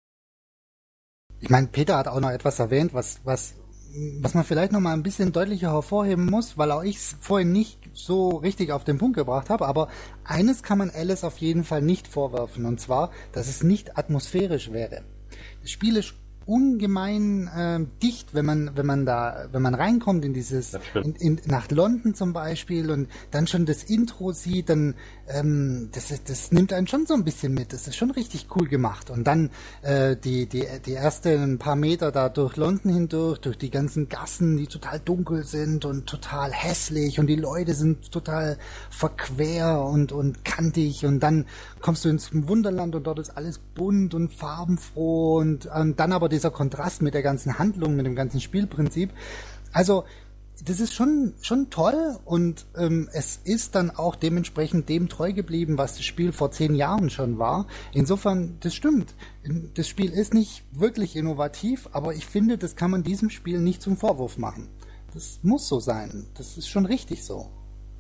Ich meine, Peter hat auch noch etwas erwähnt, was man vielleicht noch mal ein bisschen deutlicher hervorheben muss, weil auch ich es vorhin nicht so richtig auf den Punkt gebracht habe, aber eines kann man Alice auf jeden Fall nicht vorwerfen, und zwar, dass es nicht atmosphärisch wäre. Das Spiel ist ungemein dicht, wenn man reinkommt in dieses nach London zum Beispiel und dann schon das Intro sieht, dann das nimmt einen schon so ein bisschen mit. Das ist schon richtig cool gemacht. Und dann die ersten paar Meter da durch London hindurch, durch die ganzen Gassen, die total dunkel sind und total hässlich und die Leute sind total verquer und kantig, und dann kommst du ins Wunderland und dort ist alles bunt und farbenfroh und dann aber dieser Kontrast mit der ganzen Handlung, mit dem ganzen Spielprinzip. Also das ist schon toll, und es ist dann auch dementsprechend dem treu geblieben, was das Spiel vor 10 Jahren schon war. Insofern, das stimmt. Das Spiel ist nicht wirklich innovativ, aber ich finde, das kann man diesem Spiel nicht zum Vorwurf machen. Das muss so sein. Das ist schon richtig so.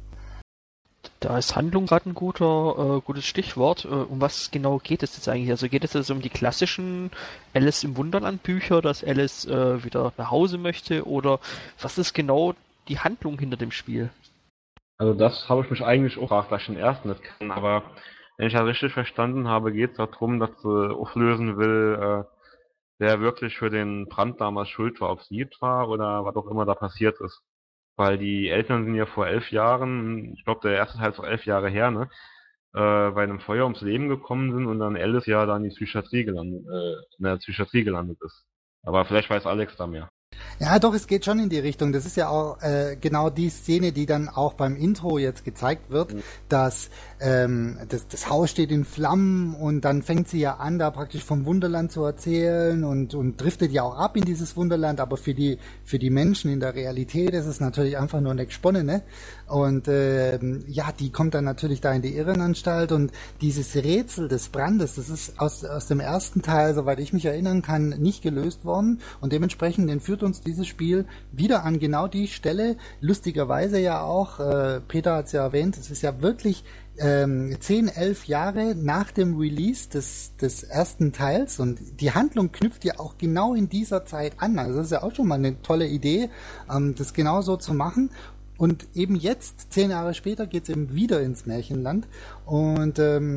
Da ist Handlung gerade ein gutes Stichwort. Um was genau geht es jetzt eigentlich? Also geht es jetzt um die klassischen Alice im Wunderland Bücher, dass Alice wieder nach Hause möchte, oder was ist genau die Handlung hinter dem Spiel? Also das habe ich mich eigentlich auch gefragt, dass ich den ersten nicht kenne, aber wenn ich das richtig verstanden habe, geht es darum, dass sie auflösen will, wer wirklich für den Brand damals schuld war, ob sie es war oder was auch immer da passiert ist. Weil die Eltern sind ja vor 11 Jahren, ich glaube der erste Teil ist vor 11 Jahre her, ne, bei einem Feuer ums Leben gekommen sind und dann Alice ja dann in der Psychiatrie gelandet ist. Aber vielleicht weiß Alex da mehr. Ja, doch, es geht schon in die Richtung. Das ist ja auch genau die Szene, die dann auch beim Intro jetzt gezeigt wird, dass das Haus steht in Flammen und dann fängt sie ja an, da praktisch vom Wunderland zu erzählen und driftet ja auch ab in dieses Wunderland, aber für die Menschen in der Realität ist es natürlich einfach nur eine Gesponnene. Und ja, die kommt dann natürlich da in die Irrenanstalt, und dieses Rätsel des Brandes, das ist aus dem ersten Teil, soweit ich mich erinnern kann, nicht gelöst worden, und dementsprechend entführt uns dieses Spiel wieder an genau die Stelle, lustigerweise ja auch, Peter hat es ja erwähnt, es ist ja wirklich 10, 11 Jahre nach dem Release des ersten Teils, und die Handlung knüpft ja auch genau in dieser Zeit an. Also das ist ja auch schon mal eine tolle Idee, das genau so zu machen. Und eben jetzt, 10 Jahre später, geht's eben wieder ins Märchenland. Und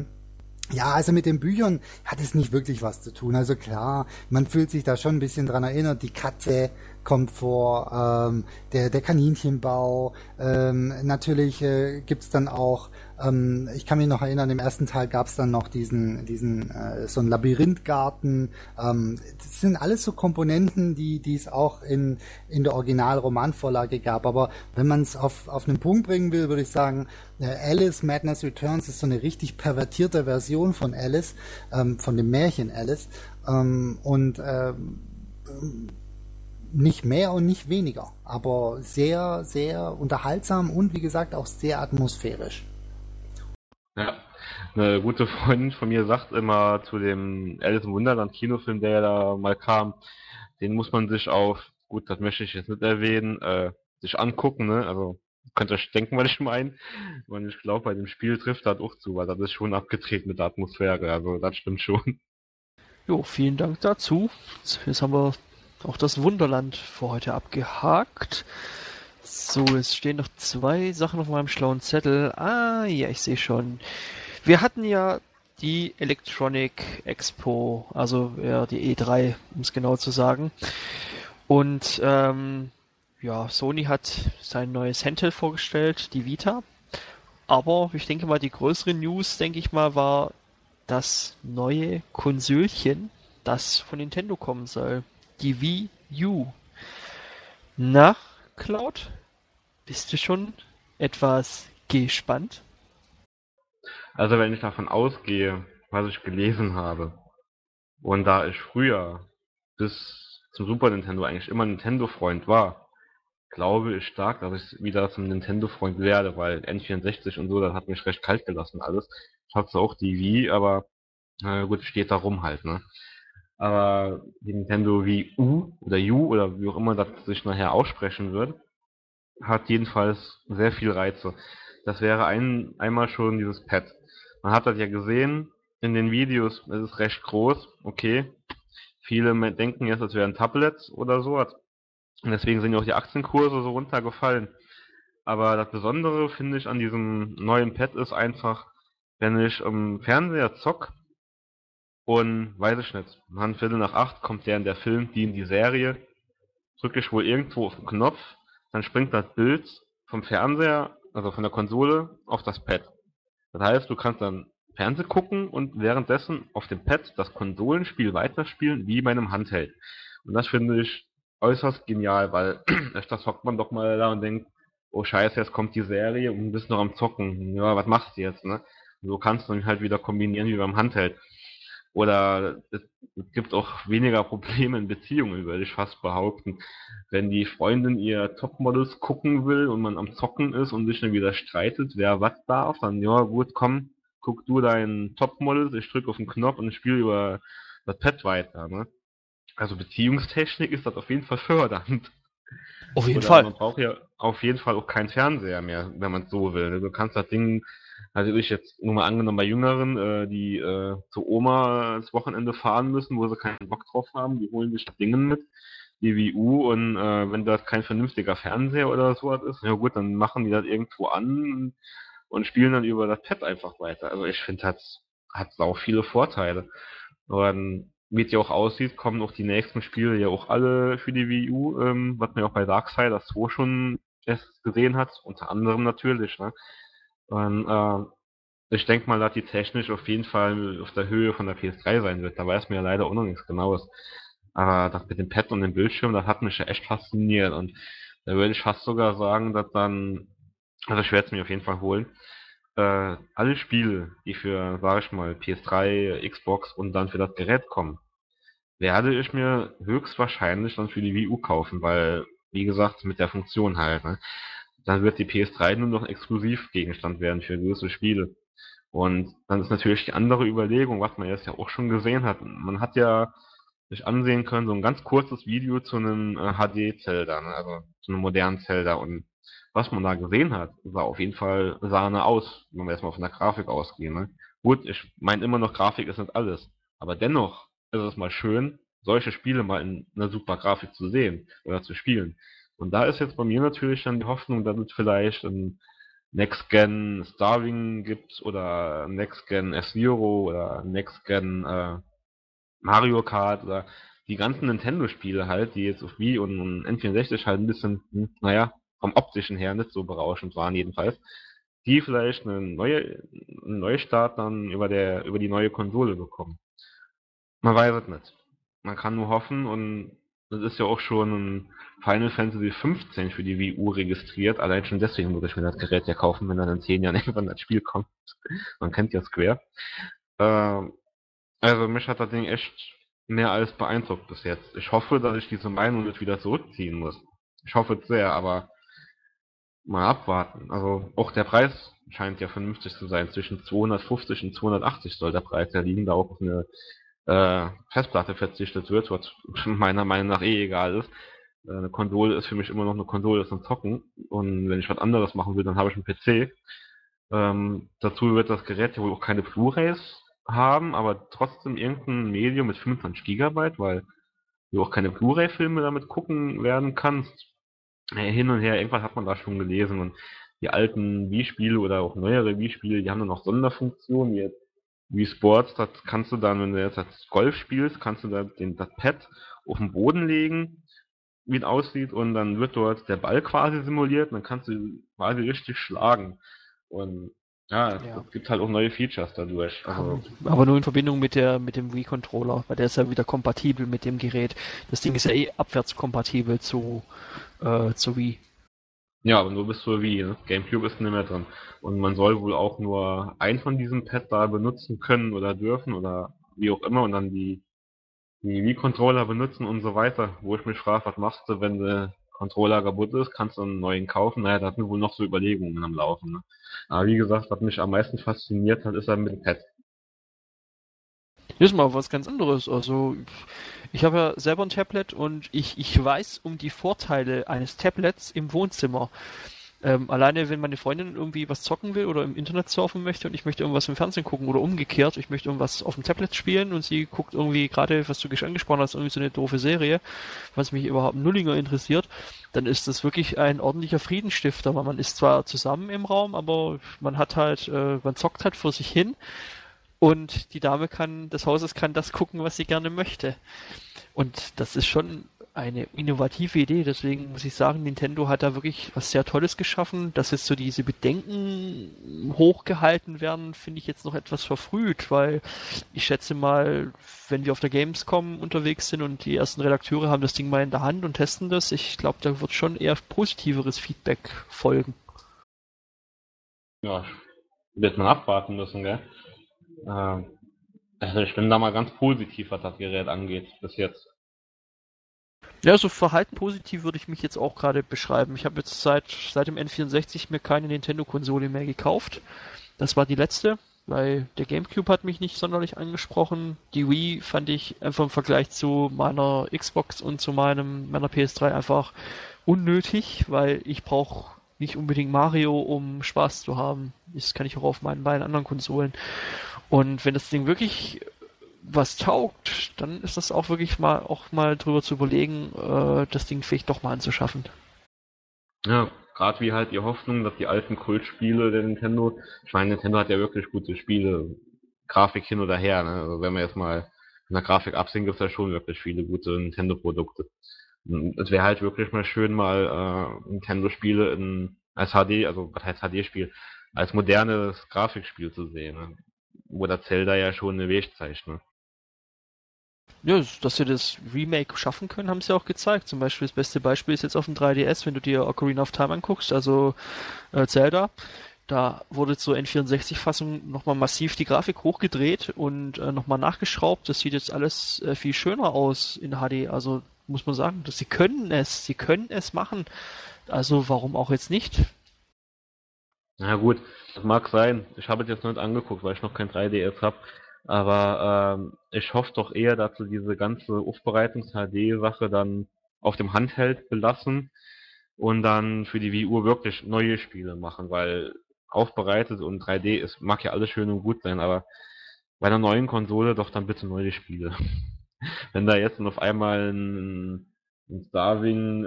ja, also mit den Büchern hat es nicht wirklich was zu tun. Also klar, man fühlt sich da schon ein bisschen dran erinnert. Die Katze kommt vor, der Kaninchenbau. Natürlich gibt's dann auch, ich kann mich noch erinnern, im ersten Teil gab's dann noch diesen so einen Labyrinthgarten. Das sind alles so Komponenten, die es auch in der Original-Romanvorlage gab. Aber wenn man es auf einen Punkt bringen will, würde ich sagen, Alice Madness Returns ist so eine richtig pervertierte Version von Alice, von dem Märchen Alice. Und nicht mehr und nicht weniger, aber sehr, sehr unterhaltsam und wie gesagt auch sehr atmosphärisch. Ja, Eine gute Freundin von mir sagt immer zu dem Alice im Wunderland Kinofilm, der ja da mal kam, den muss man sich gut, das möchte ich jetzt nicht erwähnen, sich angucken, ne? Also könnt ihr euch denken, was ich meine. Und ich glaube, bei dem Spiel trifft das auch zu, weil das ist schon abgedreht mit der Atmosphäre. Also das stimmt schon. Jo, vielen Dank dazu. Jetzt haben wir auch das Wunderland für heute abgehakt. So, es stehen noch 2 Sachen auf meinem schlauen Zettel. Ah, ja, ich sehe schon. Wir hatten ja die Electronic Expo, also ja, die E3, um es genau zu sagen. Und ja, Sony hat sein neues Handheld vorgestellt, die Vita. Aber ich denke mal, die größere News, denke ich mal, war das neue Konsolchen, das von Nintendo kommen soll. Die Wii U. Na, Cloud? Bist du schon etwas gespannt? Also wenn ich davon ausgehe, was ich gelesen habe, und da ich früher bis zum Super Nintendo eigentlich immer Nintendo-Freund war, glaube ich stark, dass ich wieder zum Nintendo-Freund werde, weil N64 und so, das hat mich recht kalt gelassen alles. Ich hatte zwar auch die Wii, aber gut, steht da rum halt, ne? Aber die Nintendo Wii U oder wie auch immer das sich nachher aussprechen wird, hat jedenfalls sehr viel Reize. Das wäre einmal schon dieses Pad. Man hat das ja gesehen in den Videos, es ist recht groß, okay. Viele denken jetzt, es wären Tablets oder so. Und deswegen sind ja auch die Aktienkurse so runtergefallen. Aber das Besondere finde ich an diesem neuen Pad ist einfach, wenn ich im Fernseher zock und weiß ich nicht, um 7:45 kommt der Film, die Serie, drücke ich wohl irgendwo auf den Knopf, dann springt das Bild vom Fernseher, also von der Konsole, auf das Pad. Das heißt, du kannst dann Fernsehen gucken und währenddessen auf dem Pad das Konsolenspiel weiterspielen, wie bei einem Handheld. Und das finde ich äußerst genial, weil öfters hockt man doch mal da und denkt, oh scheiße, jetzt kommt die Serie und du bist noch am Zocken. Ja, was machst du jetzt, ne? Und so kannst du dann halt wieder kombinieren wie beim Handheld. Oder es gibt auch weniger Probleme in Beziehungen, würde ich fast behaupten. Wenn die Freundin ihr Topmodels gucken will und man am Zocken ist und sich dann wieder streitet, wer was darf, dann ja gut, komm, guck du deinen Topmodels, ich drücke auf den Knopf und spiele über das Pad weiter, ne? Also Beziehungstechnik ist das auf jeden Fall fördernd. Auf jeden Oder Fall. man braucht ja auf jeden Fall auch keinen Fernseher mehr, wenn man es so will. Du kannst das Ding, also ich jetzt nur mal angenommen bei Jüngeren, die zu Oma das Wochenende fahren müssen, wo sie keinen Bock drauf haben, die holen sich das Ding mit, die Wii U, und wenn das kein vernünftiger Fernseher oder so was ist, ja gut, dann machen die das irgendwo an und spielen dann über das Pad einfach weiter. Also ich finde, hat sau viele Vorteile. Und wie es ja auch aussieht, kommen auch die nächsten Spiele ja auch alle für die Wii U, was man ja auch bei Darksiders 2 schon erst gesehen hat, unter anderem natürlich, ne? Und ich denke mal, dass die technisch auf jeden Fall auf der Höhe von der PS3 sein wird. Da weiß man ja leider auch noch nichts Genaues. Aber das mit dem Pad und dem Bildschirm, das hat mich ja echt fasziniert. Und da würde ich fast sogar sagen, dass dann, also ich werde es mir auf jeden Fall holen, alle Spiele, die für, sag ich mal, PS3, Xbox und dann für das Gerät kommen, werde ich mir höchstwahrscheinlich dann für die Wii U kaufen, weil, wie gesagt, mit der Funktion halt, ne? Dann wird die PS3 nur noch exklusiv Gegenstand werden für gewisse Spiele. Und dann ist natürlich die andere Überlegung, was man jetzt ja auch schon gesehen hat. Man hat ja sich ansehen können, so ein ganz kurzes Video zu einem HD-Zelda, ne? Also zu einem modernen Zelda. Und was man da gesehen hat, sah auf jeden Fall Sahne aus, wenn wir erstmal von der Grafik ausgehen. Ne? Gut, ich meine immer noch, Grafik ist nicht alles. Aber dennoch ist es mal schön, solche Spiele mal in einer super Grafik zu sehen oder zu spielen. Und da ist jetzt bei mir natürlich dann die Hoffnung, dass es vielleicht ein Next-Gen Starwing gibt oder Next-Gen F-Zero oder Next-Gen Mario Kart oder die ganzen Nintendo-Spiele halt, die jetzt auf Wii und N64 halt ein bisschen, naja, vom optischen her nicht so berauschend waren jedenfalls, die vielleicht einen Neustart dann über die neue Konsole bekommen. Man weiß es nicht. Man kann nur hoffen, und es ist ja auch schon ein Final Fantasy 15 für die Wii U registriert. Allein schon deswegen muss ich mir das Gerät ja kaufen, wenn dann in 10 Jahren irgendwann das Spiel kommt. Man kennt ja Square. Also mich hat das Ding echt mehr als beeindruckt bis jetzt. Ich hoffe, dass ich diese Meinung nicht wieder zurückziehen muss. Ich hoffe es sehr, aber mal abwarten. Also auch der Preis scheint ja vernünftig zu sein. Zwischen 250 und 280 soll der Preis ja liegen, da auch auf eine Festplatte verzichtet wird, was meiner Meinung nach egal ist. Eine Konsole ist für mich immer noch eine Konsole zum Zocken, und wenn ich was anderes machen will, dann habe ich einen PC. Dazu wird das Gerät ja wohl auch keine Blu-rays haben, aber trotzdem irgendein Medium mit 25 Gigabyte, weil du auch keine Blu-ray-Filme damit gucken werden kannst. Hin und her, irgendwas hat man da schon gelesen, und die alten Wii-Spiele oder auch neuere Wii-Spiele, die haben dann noch Sonderfunktionen, wie jetzt Wii Sports, das kannst du dann, wenn du jetzt als Golf spielst, kannst du da das Pad auf den Boden legen, wie es aussieht, und dann wird dort der Ball quasi simuliert, und dann kannst du quasi richtig schlagen. Und ja, es gibt halt auch neue Features dadurch. Also, aber nur in Verbindung mit dem Wii-Controller, weil der ist ja wieder kompatibel mit dem Gerät. Das Ding ist ja abwärtskompatibel zu Wii. ja, aber nur bis zur Wii, ne? GameCube ist nicht mehr drin. Und man soll wohl auch nur ein von diesen Pads da benutzen können oder dürfen oder wie auch immer, und dann die Wii-Controller benutzen und so weiter. Wo ich mich frage, was machst du, wenn der Controller kaputt ist, kannst du einen neuen kaufen? Naja, da hatten wir wohl noch so Überlegungen am Laufen. Ne? Aber wie gesagt, was mich am meisten fasziniert hat, ist er mit dem Pad. Hier ist mal was ganz anderes. Also, ich habe ja selber ein Tablet und ich weiß um die Vorteile eines Tablets im Wohnzimmer. Alleine, wenn meine Freundin irgendwie was zocken will oder im Internet surfen möchte und ich möchte irgendwas im Fernsehen gucken oder umgekehrt, ich möchte irgendwas auf dem Tablet spielen und sie guckt irgendwie gerade, was du angesprochen hast, irgendwie so eine doofe Serie, was mich überhaupt nullinger interessiert, dann ist das wirklich ein ordentlicher Friedensstifter, weil man ist zwar zusammen im Raum, aber man hat halt, man zockt halt vor sich hin und die Dame des Hauses kann das gucken, was sie gerne möchte. Und das ist schon eine innovative Idee, deswegen muss ich sagen, Nintendo hat da wirklich was sehr Tolles geschaffen. Dass jetzt so diese Bedenken hochgehalten werden, finde ich jetzt noch etwas verfrüht, weil ich schätze mal, wenn wir auf der Gamescom unterwegs sind und die ersten Redakteure haben das Ding mal in der Hand und testen das, ich glaube, da wird schon eher positiveres Feedback folgen. Ja, wird man abwarten müssen, gell? Also ich bin da mal ganz positiv, was das Gerät angeht, bis jetzt. Ja, so verhalten positiv würde ich mich jetzt auch gerade beschreiben. Ich habe jetzt seit dem N64 mir keine Nintendo-Konsole mehr gekauft. Das war die letzte, weil der GameCube hat mich nicht sonderlich angesprochen. Die Wii fand ich einfach im Vergleich zu meiner Xbox und zu meiner PS3 einfach unnötig, weil ich brauche nicht unbedingt Mario, um Spaß zu haben. Das kann ich auch auf meinen beiden anderen Konsolen. Und wenn das Ding wirklich was taugt, dann ist das auch wirklich mal drüber zu überlegen, das Ding vielleicht doch mal anzuschaffen. Ja, gerade wie halt die Hoffnung, dass die alten Kultspiele der Nintendo, ich meine, Nintendo hat ja wirklich gute Spiele, Grafik hin oder her, ne? Also wenn wir jetzt mal von der Grafik absehen, gibt es ja schon wirklich viele gute Nintendo-Produkte. Es wäre halt wirklich mal schön, mal Nintendo-Spiele als HD, also was heißt HD-Spiel, als modernes Grafikspiel zu sehen, ne? Wo der Zelda ja schon eine Wegzeichnet. Ja, dass sie das Remake schaffen können, haben sie auch gezeigt. Zum Beispiel das beste Beispiel ist jetzt auf dem 3DS, wenn du dir Ocarina of Time anguckst, also Zelda. Da wurde zur N64-Fassung nochmal massiv die Grafik hochgedreht und nochmal nachgeschraubt. Das sieht jetzt alles viel schöner aus in HD. Also muss man sagen, sie können es machen. Also warum auch jetzt nicht? Na gut, das mag sein. Ich habe es jetzt noch nicht angeguckt, weil ich noch kein 3DS habe. Aber ich hoffe doch eher, dass sie diese ganze Aufbereitungs-HD-Sache dann auf dem Handheld belassen und dann für die Wii U wirklich neue Spiele machen, weil aufbereitet und 3D mag ja alles schön und gut sein, aber bei einer neuen Konsole doch dann bitte neue Spiele. Wenn da jetzt auf einmal ein Starwing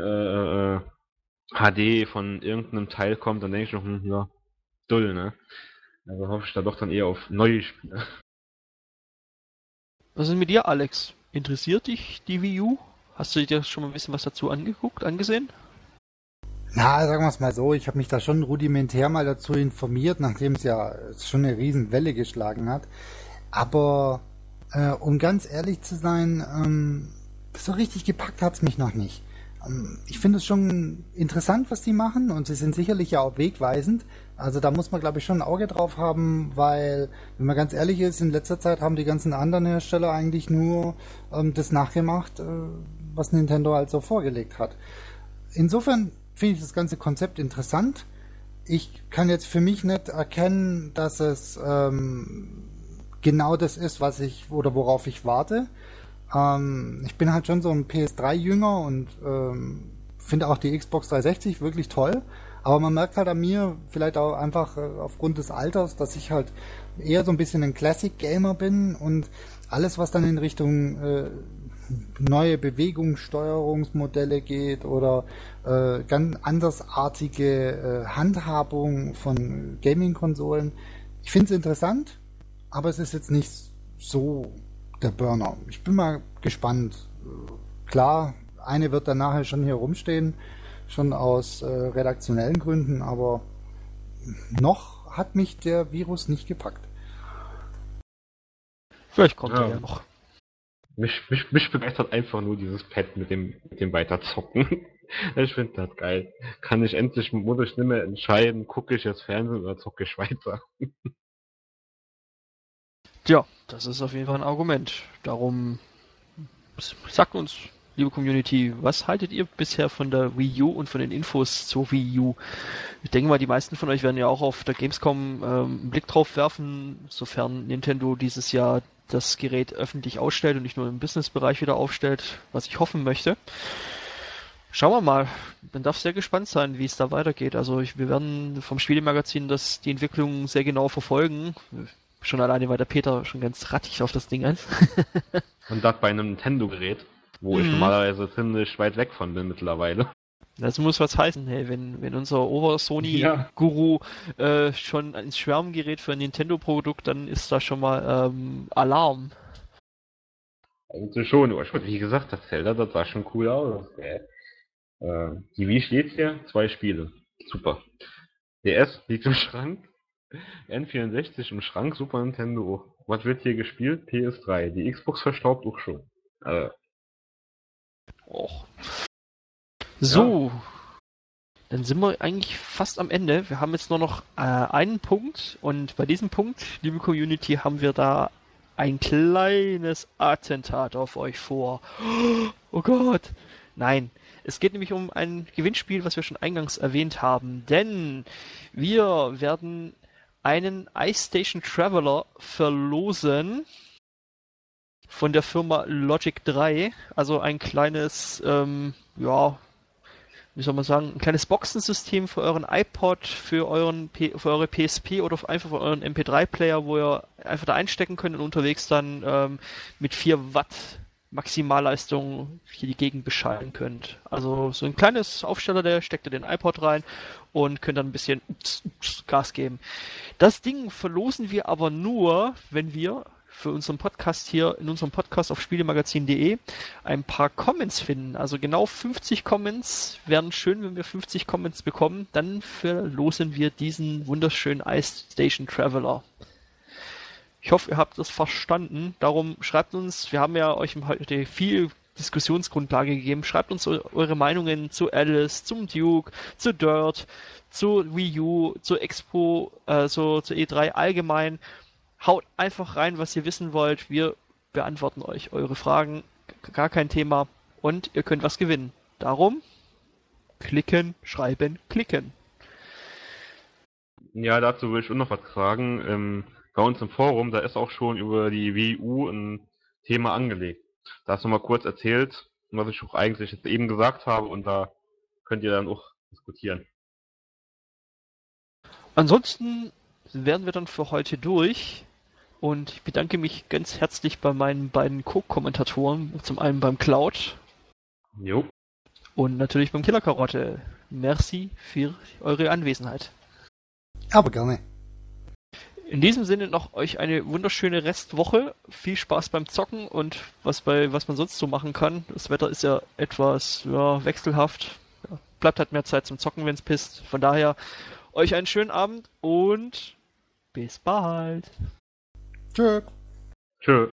HD von irgendeinem Teil kommt, dann denke ich noch, ja, dull, ne? Also hoffe ich da doch dann eher auf neue Spiele. Was ist mit dir, Alex? Interessiert dich die Wii U? Hast du dir schon mal ein bisschen was dazu angesehen? Na, sagen wir es mal so, ich habe mich da schon rudimentär mal dazu informiert, nachdem es ja schon eine riesen Welle geschlagen hat. Aber um ganz ehrlich zu sein, so richtig gepackt hat's mich noch nicht. Ich finde es schon interessant, was die machen, und sie sind sicherlich ja auch wegweisend. Also da muss man, glaube ich, schon ein Auge drauf haben, weil, wenn man ganz ehrlich ist, in letzter Zeit haben die ganzen anderen Hersteller eigentlich nur das nachgemacht, was Nintendo halt so vorgelegt hat. Insofern finde ich das ganze Konzept interessant. ich kann jetzt für mich nicht erkennen, dass es genau das ist, was ich oder worauf ich warte. Ich bin halt schon so ein PS3-Jünger und finde auch die Xbox 360 wirklich toll. Aber man merkt halt an mir, vielleicht auch einfach aufgrund des Alters, dass ich halt eher so ein bisschen ein Classic-Gamer bin und alles, was dann in Richtung neue Bewegungssteuerungsmodelle geht oder ganz andersartige Handhabung von Gaming-Konsolen. Ich finde es interessant, aber es ist jetzt nicht so der Burner. Ich bin mal gespannt. Klar, eine wird dann nachher schon hier rumstehen, schon aus redaktionellen Gründen, aber noch hat mich der Virus nicht gepackt. Vielleicht kommt er ja noch. Mich begeistert einfach nur dieses Pad mit dem Weiterzocken. Ich finde das geil. Kann ich endlich mit Mutterstimme entscheiden, gucke ich jetzt Fernsehen oder zocke ich weiter. Ja, das ist auf jeden Fall ein Argument. Darum sagt uns, liebe Community, was haltet ihr bisher von der Wii U und von den Infos zur Wii U? Ich denke mal, die meisten von euch werden ja auch auf der Gamescom einen Blick drauf werfen, sofern Nintendo dieses Jahr das Gerät öffentlich ausstellt und nicht nur im Businessbereich wieder aufstellt, was ich hoffen möchte. Schauen wir mal. Man darf sehr gespannt sein, wie es da weitergeht. Also wir werden vom Spielemagazin die Entwicklung sehr genau verfolgen. Schon alleine, weil der Peter schon ganz rattig auf das Ding ist. Und das bei einem Nintendo-Gerät, wo ich normalerweise ziemlich weit weg von bin mittlerweile. Das muss was heißen, hey, wenn unser Over-Sony-Guru schon ins Schwärmen gerät für ein Nintendo-Produkt, dann ist da schon mal Alarm. Also schon, wie gesagt, das Zelda, das sah schon cool aus. Die Wii steht hier, 2 Spiele. Super. DS liegt im Schrank, N64 im Schrank, Super Nintendo auch. Was wird hier gespielt? PS3. Die Xbox verstaubt auch schon. Och. So, dann sind wir eigentlich fast am Ende. Wir haben jetzt nur noch einen Punkt und bei diesem Punkt, liebe Community, haben wir da ein kleines Attentat auf euch vor. Oh Gott! Nein, es geht nämlich um ein Gewinnspiel, was wir schon eingangs erwähnt haben, denn wir werden einen iStation Traveler verlosen von der Firma Logic 3, also ein kleines, wie soll man sagen, ein kleines Boxensystem für euren iPod, für eure PSP oder einfach für euren MP3-Player, wo ihr einfach da einstecken könnt und unterwegs dann mit 4 Watt Maximalleistung hier die Gegend beschallen könnt. Also so ein kleines Aufsteller, der steckt in den iPod rein und könnt dann ein bisschen Gas geben. Das Ding verlosen wir aber nur, wenn wir für unseren Podcast hier, in unserem Podcast auf spielemagazin.de ein paar Comments finden. Also genau 50 Comments wären schön, wenn wir 50 Comments bekommen. Dann verlosen wir diesen wunderschönen iStation Traveler. Ich hoffe, ihr habt das verstanden. Darum schreibt uns, wir haben ja euch heute viel Diskussionsgrundlage gegeben. Schreibt uns eure Meinungen zu Alice, zum Duke, zu Dirt, zu Wii U, zur Expo, zur E3 allgemein. Haut einfach rein, was ihr wissen wollt. Wir beantworten euch eure Fragen. Gar kein Thema. Und ihr könnt was gewinnen. Darum klicken, schreiben, klicken. Ja, dazu will ich auch noch was sagen. Bei uns im Forum, da ist auch schon über die Wii U ein Thema angelegt. Da hast du mal kurz erzählt, was ich auch eigentlich jetzt eben gesagt habe, und da könnt ihr dann auch diskutieren. Ansonsten wären wir dann für heute durch und ich bedanke mich ganz herzlich bei meinen beiden Co-Kommentatoren, zum einen beim Cloud Jo. und natürlich beim Killerkarotte. Merci für eure Anwesenheit. Aber gerne. In diesem Sinne noch euch eine wunderschöne Restwoche. Viel Spaß beim Zocken und was man sonst so machen kann. Das Wetter ist ja etwas wechselhaft. Ja, bleibt halt mehr Zeit zum Zocken, wenn es pisst. Von daher euch einen schönen Abend und bis bald. Tschö. Tschö.